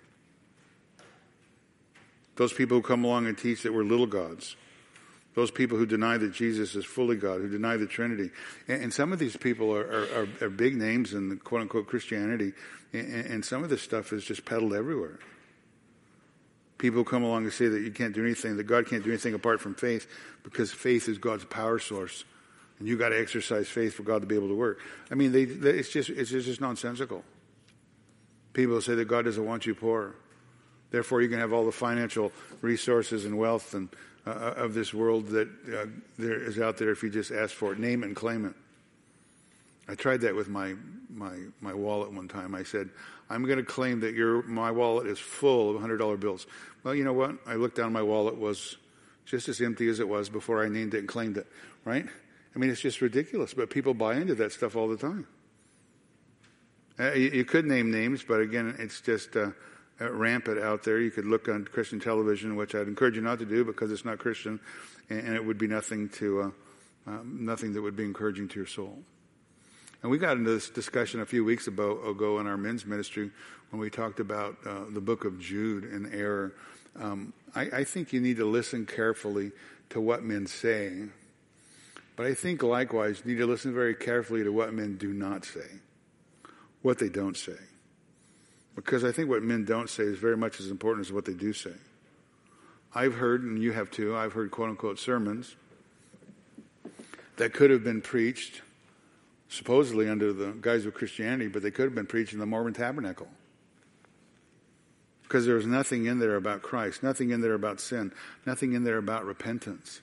Those people who come along and teach that we're little gods. Those people who deny that Jesus is fully God, who deny the Trinity. And, and some of these people are, are, are big names in the quote-unquote Christianity, and, and some of this stuff is just peddled everywhere. People who come along and say that you can't do anything, that God can't do anything apart from faith, because faith is God's power source, and you got to exercise faith for God to be able to work. I mean, they, they, it's just it's just nonsensical. People say that God doesn't want you poor. Therefore, you can have all the financial resources and wealth and uh, of this world that uh, there is out there if you just ask for it. Name it and claim it. I tried that with my my my wallet one time. I said, I'm going to claim that your my wallet is full of one hundred dollar bills. Well, you know what? I looked down, my wallet was just as empty as it was before I named it and claimed it, right? I mean, it's just ridiculous, but people buy into that stuff all the time. Uh, you, you could name names, but again, it's just uh, uh, rampant out there. You could look on Christian television, which I'd encourage you not to do because it's not Christian, and, and it would be nothing to uh, um, nothing that would be encouraging to your soul. And we got into this discussion a few weeks ago, ago in our men's ministry when we talked about uh, the book of Jude and error. Um, I, I think you need to listen carefully to what men say, but I think likewise you need to listen very carefully to what men do not say. What they don't say. Because I think what men don't say is very much as important as what they do say. I've heard, and you have too, I've heard quote-unquote sermons that could have been preached supposedly under the guise of Christianity, but they could have been preached in the Mormon tabernacle. Because there was nothing in there about Christ, nothing in there about sin, nothing in there about repentance.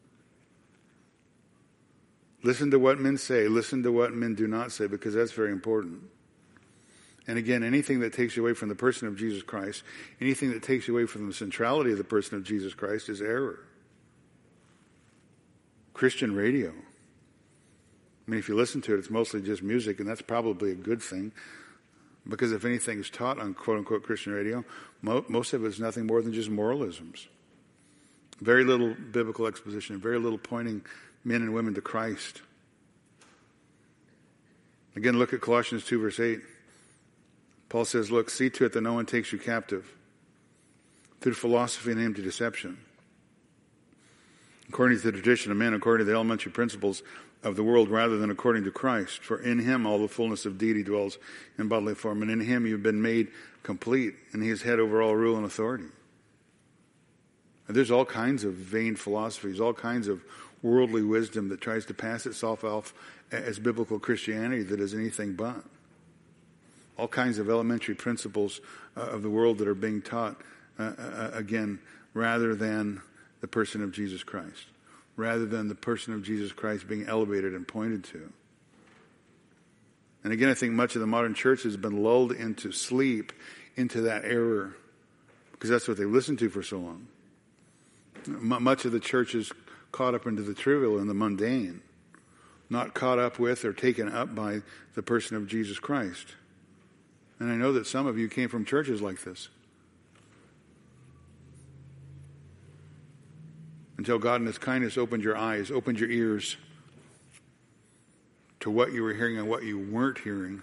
Listen to what men say, listen to what men do not say, because that's very important. And again, anything that takes you away from the person of Jesus Christ, anything that takes you away from the centrality of the person of Jesus Christ is error. Christian radio. I mean, if you listen to it, it's mostly just music, and that's probably a good thing. Because if anything is taught on quote-unquote Christian radio, mo- most of it is nothing more than just moralisms. Very little biblical exposition, very little pointing men and women to Christ. Again, look at Colossians two, verse eight. Paul says, look, see to it that no one takes you captive through philosophy and empty deception, according to the tradition of men, according to the elementary principles of the world, rather than according to Christ. For in him all the fullness of deity dwells in bodily form, and in him you've been made complete, and he is head over all rule and authority. And there's all kinds of vain philosophies, all kinds of worldly wisdom that tries to pass itself off as biblical Christianity that is anything but. All kinds of elementary principles uh, of the world that are being taught, uh, uh, again, rather than the person of Jesus Christ. Rather than the person of Jesus Christ being elevated and pointed to. And again, I think much of the modern church has been lulled into sleep, into that error, because that's what they've listened to for so long. M- much of the church is caught up into the trivial and the mundane, not caught up with or taken up by the person of Jesus Christ. And I know that some of you came from churches like this. Until God in his kindness opened your eyes, opened your ears to what you were hearing and what you weren't hearing.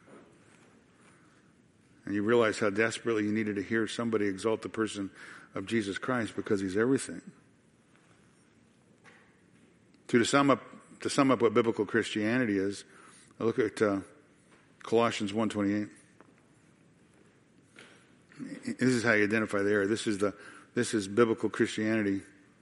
And you realized how desperately you needed to hear somebody exalt the person of Jesus Christ because he's everything. To, to sum up to sum up what biblical Christianity is, I look at uh, Colossians one twenty-eight. This is how you identify the error. This is the this is biblical Christianity.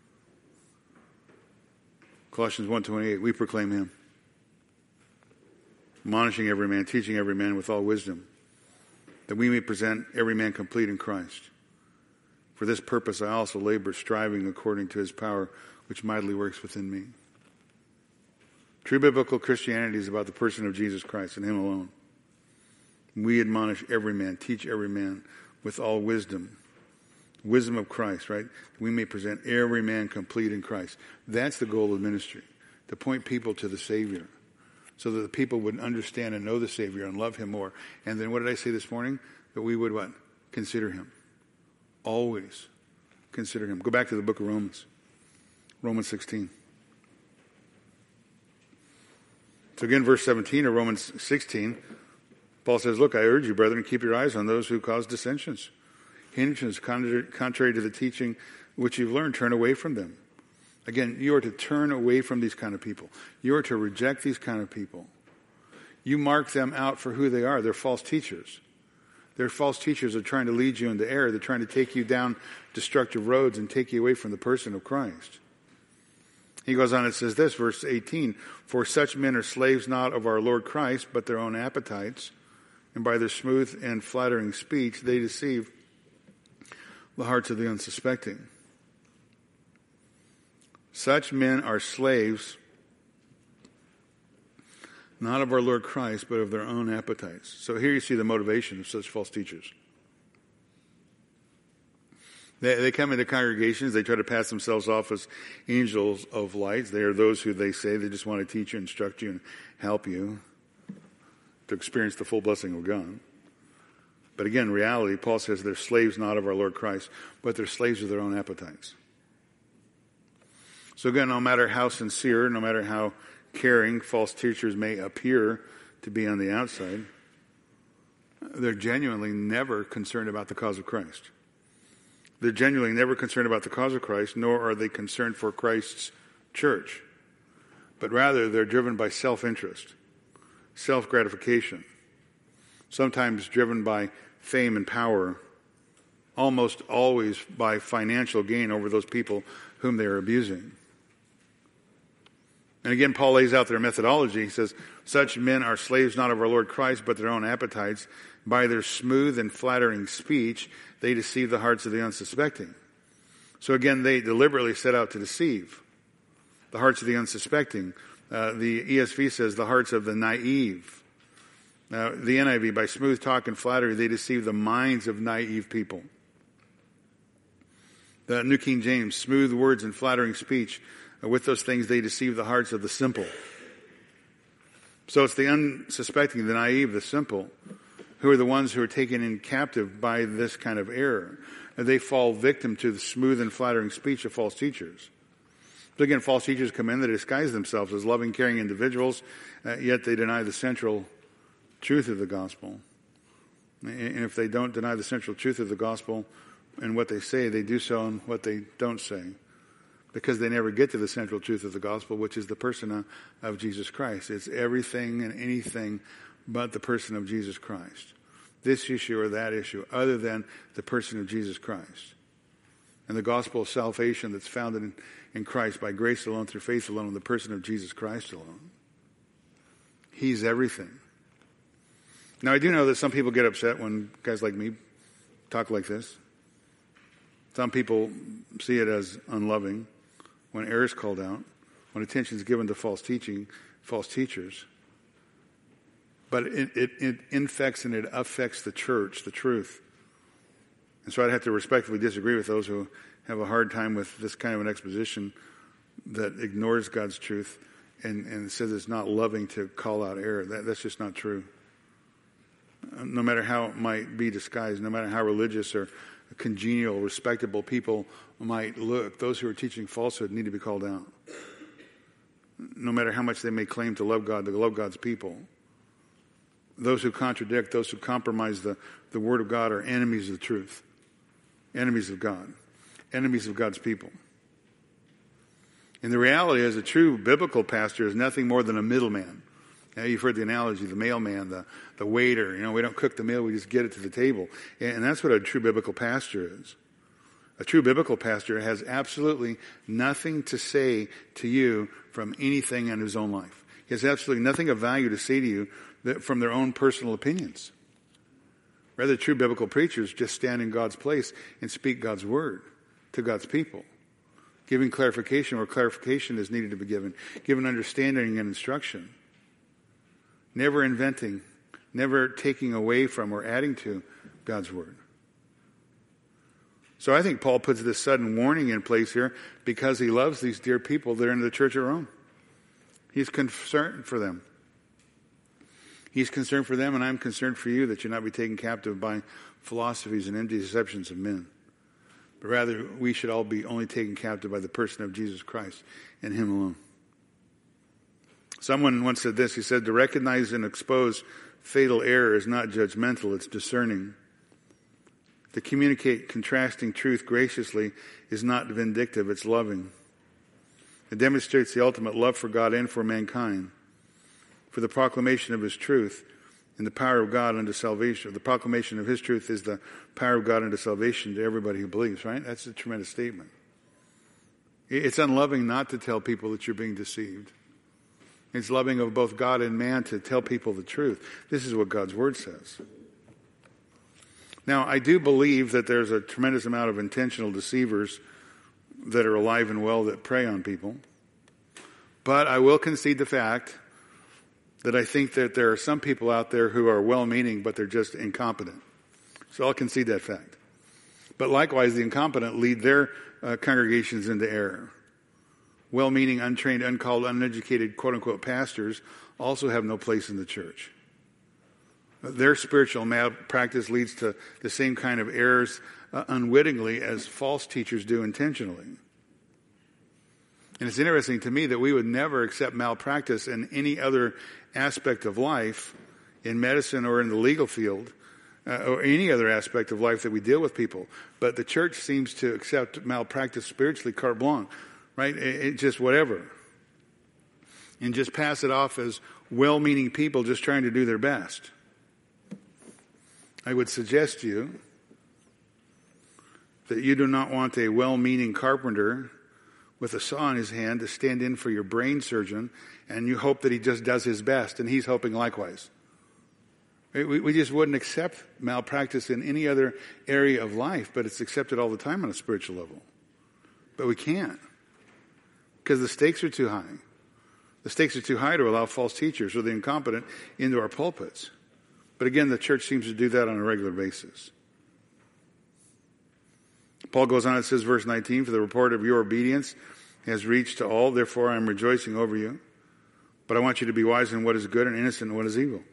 Colossians one twenty-eight, we proclaim him, admonishing every man, teaching every man with all wisdom, that we may present every man complete in Christ. For this purpose I also labor, striving according to his power, which mightily works within me. True biblical Christianity is about the person of Jesus Christ and him alone. We admonish every man, teach every man with all wisdom. Wisdom of Christ, right? We may present every man complete in Christ. That's the goal of ministry, to point people to the Savior, so that the people would understand and know the Savior and love him more. And then what did I say this morning? That we would what? Consider him. Always consider him. Go back to the book of Romans. Romans sixteen. So again, verse seventeen of Romans sixteen, Paul says, look, I urge you, brethren, keep your eyes on those who cause dissensions, hindrances, contrary to the teaching which you've learned. Turn away from them. Again, you are to turn away from these kind of people. You are to reject these kind of people. You mark them out for who they are. They're false teachers. They're false teachers that are trying to lead you into error. They're trying to take you down destructive roads and take you away from the person of Christ. He goes on and says this, verse eighteen, for such men are slaves not of our Lord Christ, but their own appetites, and by their smooth and flattering speech they deceive the hearts of the unsuspecting. Such men are slaves not of our Lord Christ, but of their own appetites. So here you see the motivation of such false teachers. They, they come into congregations, they try to pass themselves off as angels of light. They are those who they say they just want to teach you, instruct you, and help you to experience the full blessing of God. But again, in reality, Paul says they're slaves not of our Lord Christ, but they're slaves of their own appetites. So again, no matter how sincere, no matter how caring false teachers may appear to be on the outside, they're genuinely never concerned about the cause of Christ. They're genuinely never concerned about the cause of Christ, nor are they concerned for Christ's church. But rather, they're driven by self-interest, self-gratification, sometimes driven by fame and power, almost always by financial gain over those people whom they are abusing. And again, Paul lays out their methodology. He says, such men are slaves not of our Lord Christ, but their own appetites. By their smooth and flattering speech, they deceive the hearts of the unsuspecting. So again, they deliberately set out to deceive the hearts of the unsuspecting. Uh, the E S V says the hearts of the naive. Uh, the N I V, by smooth talk and flattery, they deceive the minds of naive people. The New King James, smooth words and flattering speech. With those things, they deceive the hearts of the simple. So it's the unsuspecting, the naive, the simple, who are the ones who are taken in captive by this kind of error. And they fall victim to the smooth and flattering speech of false teachers. So again, false teachers come in, they disguise themselves as loving, caring individuals, uh, yet they deny the central truth of the gospel. And if they don't deny the central truth of the gospel and what they say, they do so in what they don't say. Because they never get to the central truth of the gospel, which is the person of Jesus Christ. It's everything and anything but the person of Jesus Christ. This issue or that issue, other than the person of Jesus Christ. And the gospel of salvation that's founded in, in Christ by grace alone, through faith alone, in the person of Jesus Christ alone. He's everything. Now, I do know that some people get upset when guys like me talk like this. Some people see it as unloving. When error is called out, when attention is given to false teaching, false teachers. But it, it, it infects and it affects the church, the truth. And so I'd have to respectfully disagree with those who have a hard time with this kind of an exposition that ignores God's truth and, and says it's not loving to call out error. That, that's just not true. No matter how it might be disguised, no matter how religious or congenial, respectable people might look, those who are teaching falsehood need to be called out. No matter how much they may claim to love God, to love God's people. Those who contradict, those who compromise the, the Word of God are enemies of the truth. Enemies of God. Enemies of God's people. And the reality is a true biblical pastor is nothing more than a middleman. Now, you've heard the analogy, the mailman, the, the waiter. You know, we don't cook the meal, we just get it to the table. And that's what a true biblical pastor is. A true biblical pastor has absolutely nothing to say to you from anything in his own life. He has absolutely nothing of value to say to you that, from their own personal opinions. Rather, true biblical preachers just stand in God's place and speak God's word to God's people. Giving clarification where clarification is needed to be given. Giving understanding and instruction. Never inventing, never taking away from or adding to God's word. So I think Paul puts this sudden warning in place here because he loves these dear people that are in the church of Rome. He's concerned for them. He's concerned for them, and I'm concerned for you that you not be taken captive by philosophies and empty deceptions of men. but rather we should all be only taken captive by the person of Jesus Christ and him alone. Someone once said this. He said, to recognize and expose fatal error is not judgmental, it's discerning. To communicate contrasting truth graciously is not vindictive, it's loving. It demonstrates the ultimate love for God and for mankind. For the proclamation of his truth and the power of God unto salvation. The proclamation of his truth is the power of God unto salvation to everybody who believes, right? That's a tremendous statement. It's unloving not to tell people that you're being deceived. It's loving of both God and man to tell people the truth. This is what God's word says. Now, I do believe that there's a tremendous amount of intentional deceivers that are alive and well that prey on people. But I will concede the fact that I think that there are some people out there who are well-meaning, but they're just incompetent. So I'll concede that fact. But likewise, the incompetent lead their uh, congregations into error. Well-meaning, untrained, uncalled, uneducated, quote-unquote, pastors also have no place in the church. Their spiritual malpractice leads to the same kind of errors uh, unwittingly as false teachers do intentionally. And it's interesting to me that we would never accept malpractice in any other aspect of life, in medicine or in the legal field, uh, or any other aspect of life that we deal with people. But the church seems to accept malpractice spiritually carte blanche, right? It, it just whatever. And just pass it off as well-meaning people just trying to do their best. I would suggest to you that you do not want a well-meaning carpenter with a saw in his hand to stand in for your brain surgeon, and you hope that he just does his best, and he's hoping likewise. We, we just wouldn't accept malpractice in any other area of life, but it's accepted all the time on a spiritual level. But we can't, because the stakes are too high. The stakes are too high to allow false teachers or the incompetent into our pulpits. But again, the church seems to do that on a regular basis. Paul goes on, it says, verse nineteen, for the report of your obedience has reached to all, therefore I am rejoicing over you. But I want you to be wise in what is good and innocent in what is evil.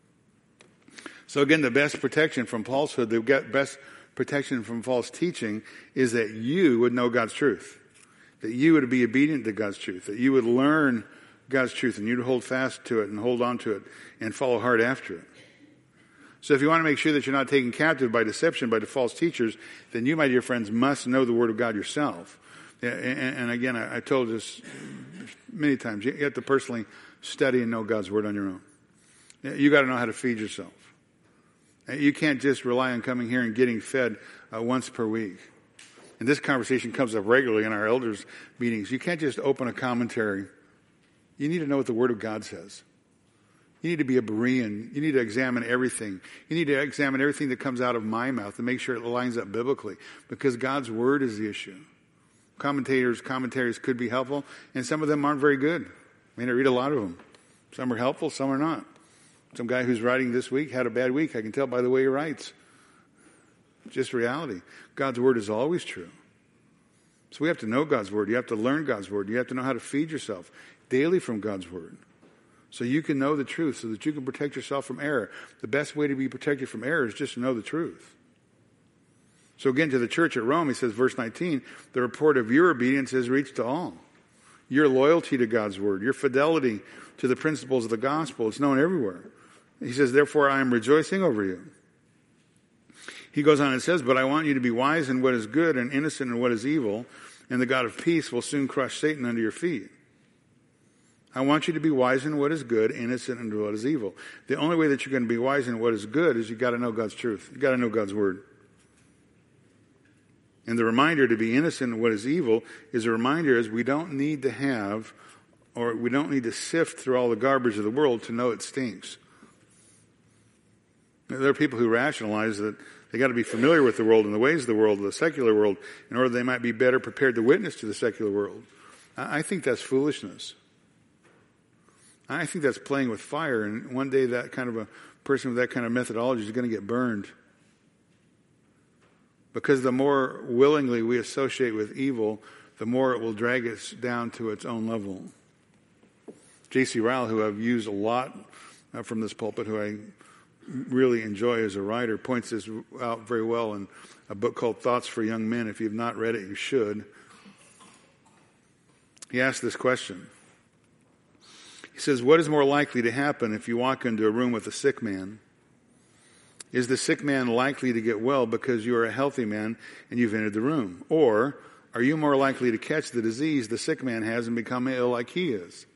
So again, the best protection from falsehood, the best protection from false teaching is that you would know God's truth. That you would be obedient to God's truth. That you would learn God's truth and you'd hold fast to it and hold on to it and follow hard after it. So if you want to make sure that you're not taken captive by deception, by the false teachers, then you, my dear friends, must know the Word of God yourself. And again, I told this many times, you have to personally study and know God's Word on your own. You got to know how to feed yourself. You can't just rely on coming here and getting fed uh, once per week. And this conversation comes up regularly in our elders' meetings. You can't just open a commentary. You need to know what the Word of God says. You need to be a Berean. You need to examine everything. You need to examine everything that comes out of my mouth and make sure it lines up biblically, because God's Word is the issue. Commentators, commentaries could be helpful, and some of them aren't very good. I mean, I read a lot of them. Some are helpful, some are not. Some guy who's writing this week had a bad week. I can tell by the way he writes. Just reality. God's Word is always true. So we have to know God's Word. You have to learn God's Word. You have to know how to feed yourself daily from God's Word, so you can know the truth, so that you can protect yourself from error. The best way to be protected from error is just to know the truth. So again, to the church at Rome, he says, verse nineteen, the report of your obedience has reached to all. Your loyalty to God's Word, your fidelity to the principles of the gospel, it's known everywhere. He says, therefore I am rejoicing over you. He goes on and says, but I want you to be wise in what is good and innocent in what is evil, and the God of peace will soon crush Satan under your feet. I want you to be wise in what is good, innocent in what is evil. The only way that you're going to be wise in what is good is you've got to know God's truth. You've got to know God's Word. And the reminder to be innocent in what is evil is a reminder is we don't need to have, or we don't need to sift through all the garbage of the world to know it stinks. There are people who rationalize that they got to be familiar with the world and the ways of the world, the secular world, in order they might be better prepared to witness to the secular world. I think that's foolishness. I think that's playing with fire, and one day that kind of a person with that kind of methodology is going to get burned. Because the more willingly we associate with evil, the more it will drag us down to its own level. J C Ryle, who I've used a lot from this pulpit, who I really enjoy as a writer, points this out very well in a book called Thoughts for Young Men. If you've not read it, you should. He asks this question. He says, what is more likely to happen if you walk into a room with a sick man? Is the sick man likely to get well because you are a healthy man and you've entered the room? Or are you more likely to catch the disease the sick man has and become ill like he is?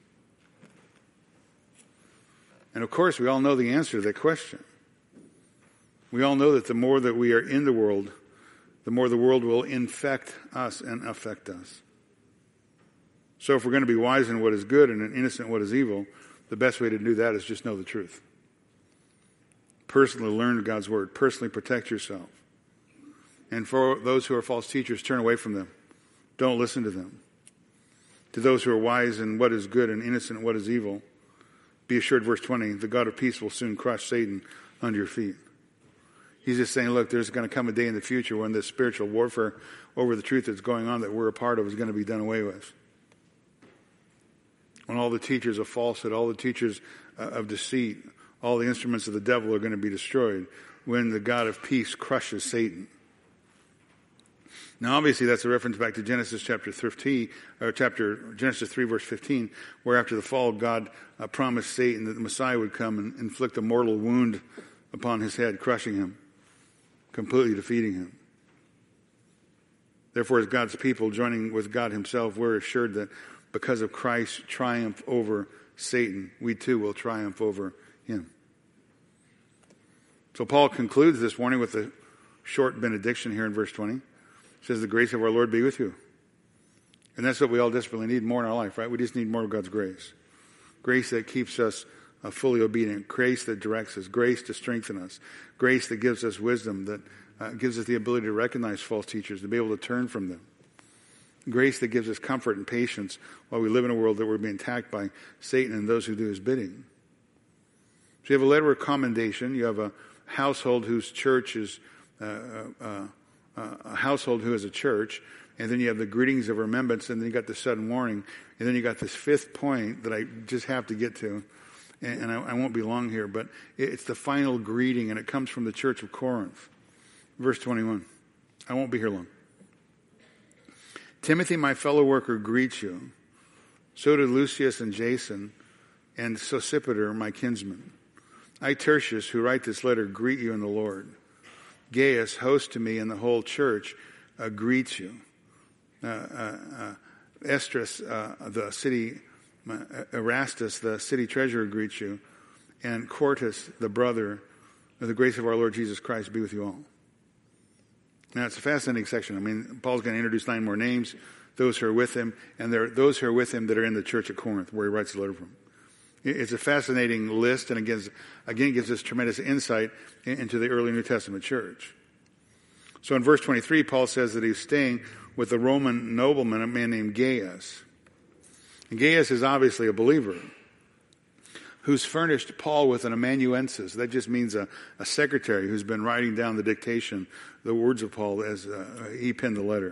And of course, we all know the answer to that question. We all know that the more that we are in the world, the more the world will infect us and affect us. So if we're going to be wise in what is good and innocent in what is evil, the best way to do that is just know the truth. Personally learn God's word. Personally protect yourself. And for those who are false teachers, turn away from them. Don't listen to them. To those who are wise in what is good and innocent in what is evil, be assured, verse twenty, the God of peace will soon crush Satan under your feet. He's just saying, look, there's going to come a day in the future when this spiritual warfare over the truth that's going on that we're a part of is going to be done away with. When all the teachers of falsehood, all the teachers uh, of deceit, all the instruments of the devil are going to be destroyed. When the God of peace crushes Satan. Now, obviously, that's a reference back to Genesis chapter fifteen, or chapter Genesis three, verse fifteen, where after the fall, God uh, promised Satan that the Messiah would come and inflict a mortal wound upon his head, crushing him, completely defeating him. Therefore, as God's people joining with God himself, we're assured that because of Christ's triumph over Satan, we too will triumph over him. So Paul concludes this morning with a short benediction here in verse twenty. He says, the grace of our Lord be with you. And that's what we all desperately need more in our life, right? We just need more of God's grace. Grace that keeps us uh, fully obedient. Grace that directs us. Grace to strengthen us. Grace that gives us wisdom, that uh, gives us the ability to recognize false teachers, to be able to turn from them. Grace that gives us comfort and patience while we live in a world that we're being attacked by Satan and those who do his bidding. So you have a letter of commendation. You have a household whose church is uh, uh, uh, a household who is a church. And then you have the greetings of remembrance. And then you got the sudden warning. And then you got this fifth point that I just have to get to. And, and I, I won't be long here. But it's the final greeting. And it comes from the church of Corinth. Verse twenty-one. I won't be here long. Timothy, my fellow worker, greets you. So do Lucius and Jason and Sosipater, my kinsman. I, Tertius, who write this letter, greet you in the Lord. Gaius, host to me, and the whole church uh, greets you. Uh, uh, uh, Esdras, uh, the city, uh, Erastus, the city treasurer, greets you. And Quartus, the brother, the grace of our Lord Jesus Christ be with you all. Now, it's a fascinating section. I mean, Paul's going to introduce nine more names, those who are with him, and there are those who are with him that are in the church at Corinth, where he writes the letter from. It's a fascinating list, and again, again gives us tremendous insight into the early New Testament church. So in verse twenty-three, Paul says that he's staying with a Roman nobleman, a man named Gaius. And Gaius is obviously a believer who's furnished Paul with an amanuensis. That just means a, a secretary who's been writing down the dictation, the words of Paul as uh, he penned the letter.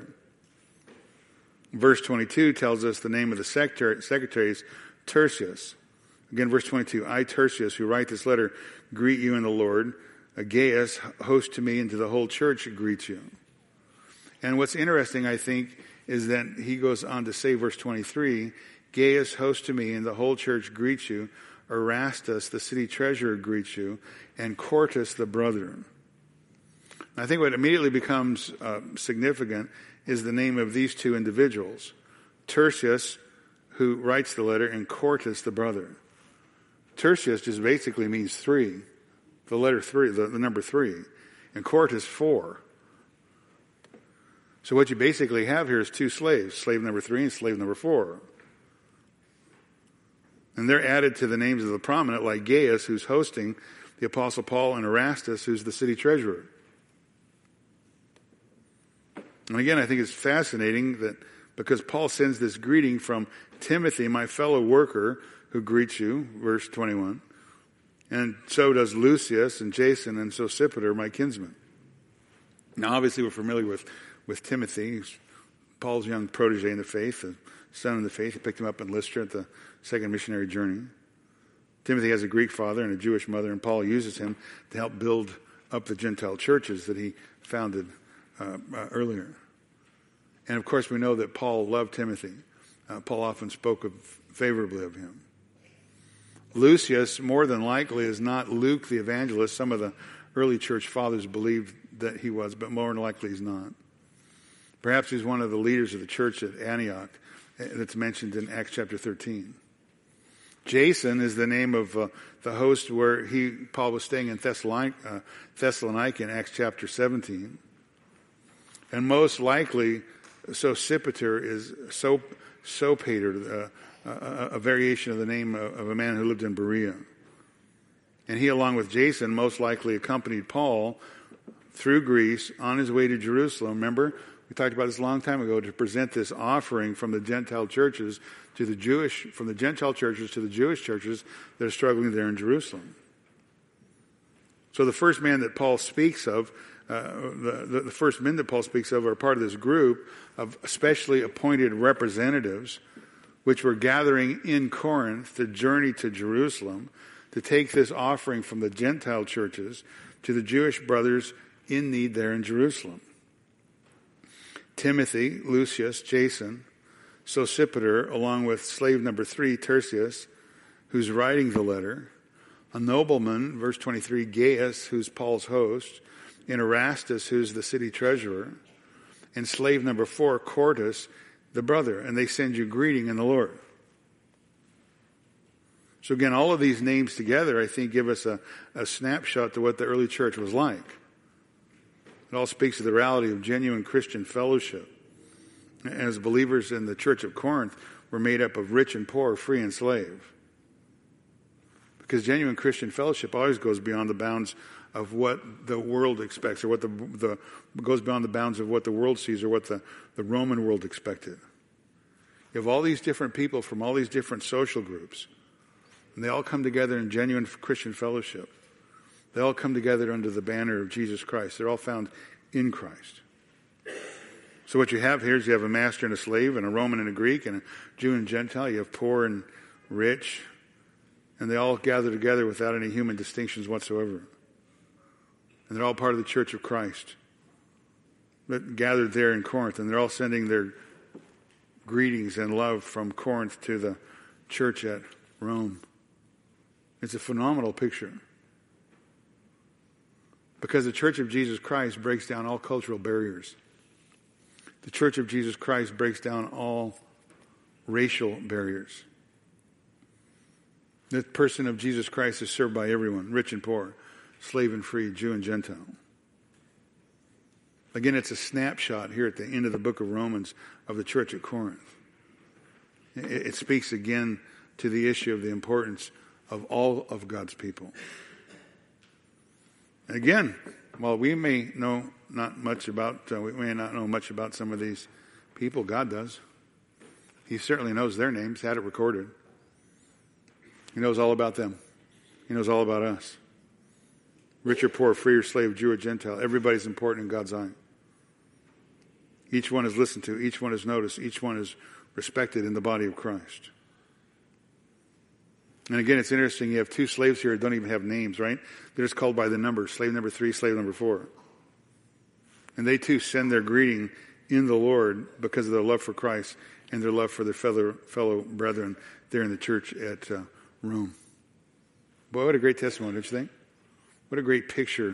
Verse twenty-two tells us the name of the secretary, secretary is Tertius. Again, verse twenty-two, I, Tertius, who write this letter, greet you in the Lord. Gaius, host to me and to the whole church, greets you. And what's interesting, I think, is that he goes on to say, verse twenty-three, Gaius, host to me and the whole church greets you. Erastus, the city treasurer, greets you. And Quartus, the brother. I think what immediately becomes uh, significant is the name of these two individuals. Tertius, who writes the letter, and Quartus, the brother. Tertius just basically means three. The letter three, the, the number three. And Quartus, four. So what you basically have here is two slaves, slave number three and slave number four. And they're added to the names of the prominent, like Gaius, who's hosting the Apostle Paul, and Erastus, who's the city treasurer. And again, I think it's fascinating that because Paul sends this greeting from Timothy, my fellow worker, who greets you, verse twenty-one. And so does Lucius and Jason and Sosipater, my kinsman. Now, obviously, we're familiar with, with Timothy. He's Paul's young protege in the faith, the son in the faith. He picked him up in Lystra at the second missionary journey. Timothy has a Greek father and a Jewish mother, and Paul uses him to help build up the Gentile churches that he founded uh, uh, earlier. And of course, we know that Paul loved Timothy. Uh, Paul often spoke of, favorably of him. Lucius, more than likely, is not Luke the evangelist. Some of the early church fathers believed that he was, but more than likely he's not. Perhaps he's one of the leaders of the church at Antioch that's mentioned in Acts chapter thirteen. Jason is the name of uh, the host where he Paul was staying in Thessalonica, uh, Thessalonica in Acts chapter seventeen. And most likely, Sosipater is Sop, Sopater, uh, a, a variation of the name of, of a man who lived in Berea. And he, along with Jason, most likely accompanied Paul through Greece on his way to Jerusalem. Remember, we talked about this a long time ago, to present this offering from the Gentile churches to the Jewish, from the Gentile churches to the Jewish churches that are struggling there in Jerusalem. So the first man that Paul speaks of, uh, the, the, the first men that Paul speaks of are part of this group of specially appointed representatives, which were gathering in Corinth to journey to Jerusalem to take this offering from the Gentile churches to the Jewish brothers in need there in Jerusalem. Timothy, Lucius, Jason, Sosipater, along with slave number three, Tertius, who's writing the letter, a nobleman, verse twenty-three, Gaius, who's Paul's host, and Erastus, who's the city treasurer, and slave number four, Quartus, the brother, and they send you greeting in the Lord. So again, all of these names together, I think, give us a, a snapshot to what the early church was like. It all speaks of the reality of genuine Christian fellowship. As believers in the church of Corinth were made up of rich and poor, free and slave. Because genuine Christian fellowship always goes beyond the bounds of what the world expects, or what the, the goes beyond the bounds of what the world sees, or what the, the Roman world expected. You have all these different people from all these different social groups, and they all come together in genuine Christian fellowship. They all come together under the banner of Jesus Christ. They're all found in Christ. So what you have here is you have a master and a slave, and a Roman and a Greek, and a Jew and Gentile. You have poor and rich, and they all gather together without any human distinctions whatsoever. And they're all part of the church of Christ, but gathered there in Corinth, and they're all sending their greetings and love from Corinth to the church at Rome. It's a phenomenal picture. Because the church of Jesus Christ breaks down all cultural barriers. The church of Jesus Christ breaks down all racial barriers. The person of Jesus Christ is served by everyone, rich and poor, slave and free, Jew and Gentile. Again, it's a snapshot here at the end of the book of Romans of the church at Corinth. It speaks again to the issue of the importance of all of God's people. And again, while we may know not much about, uh, we may not know much about some of these people, God does. He certainly knows their names, had it recorded. He knows all about them. He knows all about us. Rich or poor, free or slave, Jew or Gentile, everybody's important in God's eye. Each one is listened to, each one is noticed, each one is respected in the body of Christ. And again, it's interesting, you have two slaves here that don't even have names, right? They're just called by the number, slave number three, slave number four. And they too send their greeting in the Lord because of their love for Christ and their love for their fellow, fellow brethren there in the church at uh, Rome. Boy, what a great testimony, don't you think? What a great picture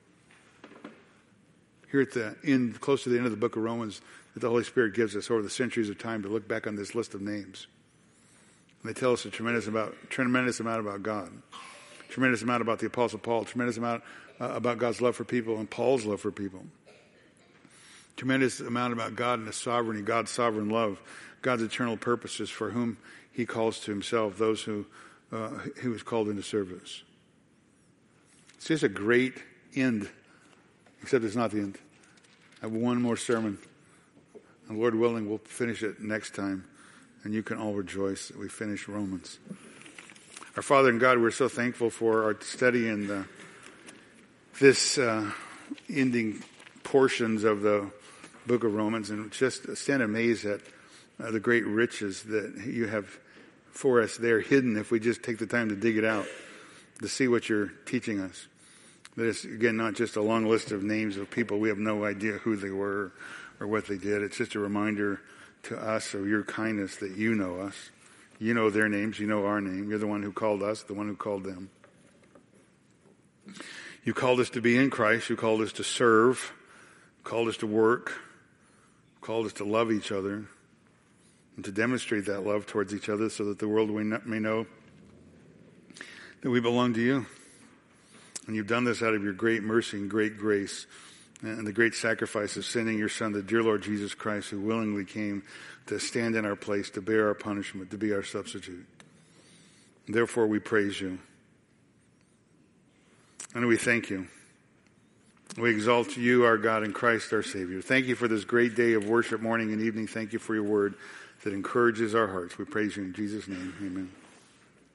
here at the end, close to the end of the book of Romans, that the Holy Spirit gives us over the centuries of time to look back on this list of names. And they tell us a tremendous about, tremendous amount about God, tremendous amount about the Apostle Paul, tremendous amount uh, about God's love for people and Paul's love for people, tremendous amount about God and His sovereignty, God's sovereign love, God's eternal purposes for whom He calls to Himself those who uh, He was called into service. It's just a great end, except it's not the end. I have one more sermon, and Lord willing, we'll finish it next time. And you can all rejoice that we finish Romans. Our Father and God, we're so thankful for our study in the, this uh, ending portions of the book of Romans, and just stand amazed at uh, the great riches that you have for us there hidden if we just take the time to dig it out, to see what you're teaching us. That it's, again, not just a long list of names of people. We have no idea who they were or what they did. It's just a reminder to us of your kindness that you know us. You know their names. You know our name. You're the one who called us, the one who called them. You called us to be in Christ. You called us to serve. You called us to work. You called us to love each other and to demonstrate that love towards each other so that the world may know that we belong to you. And you've done this out of your great mercy and great grace and the great sacrifice of sending your Son, the dear Lord Jesus Christ, who willingly came to stand in our place, to bear our punishment, to be our substitute. And therefore, we praise you. And we thank you. We exalt you, our God, and Christ, our Savior. Thank you for this great day of worship, morning and evening. Thank you for your word that encourages our hearts. We praise you in Jesus' name. Amen.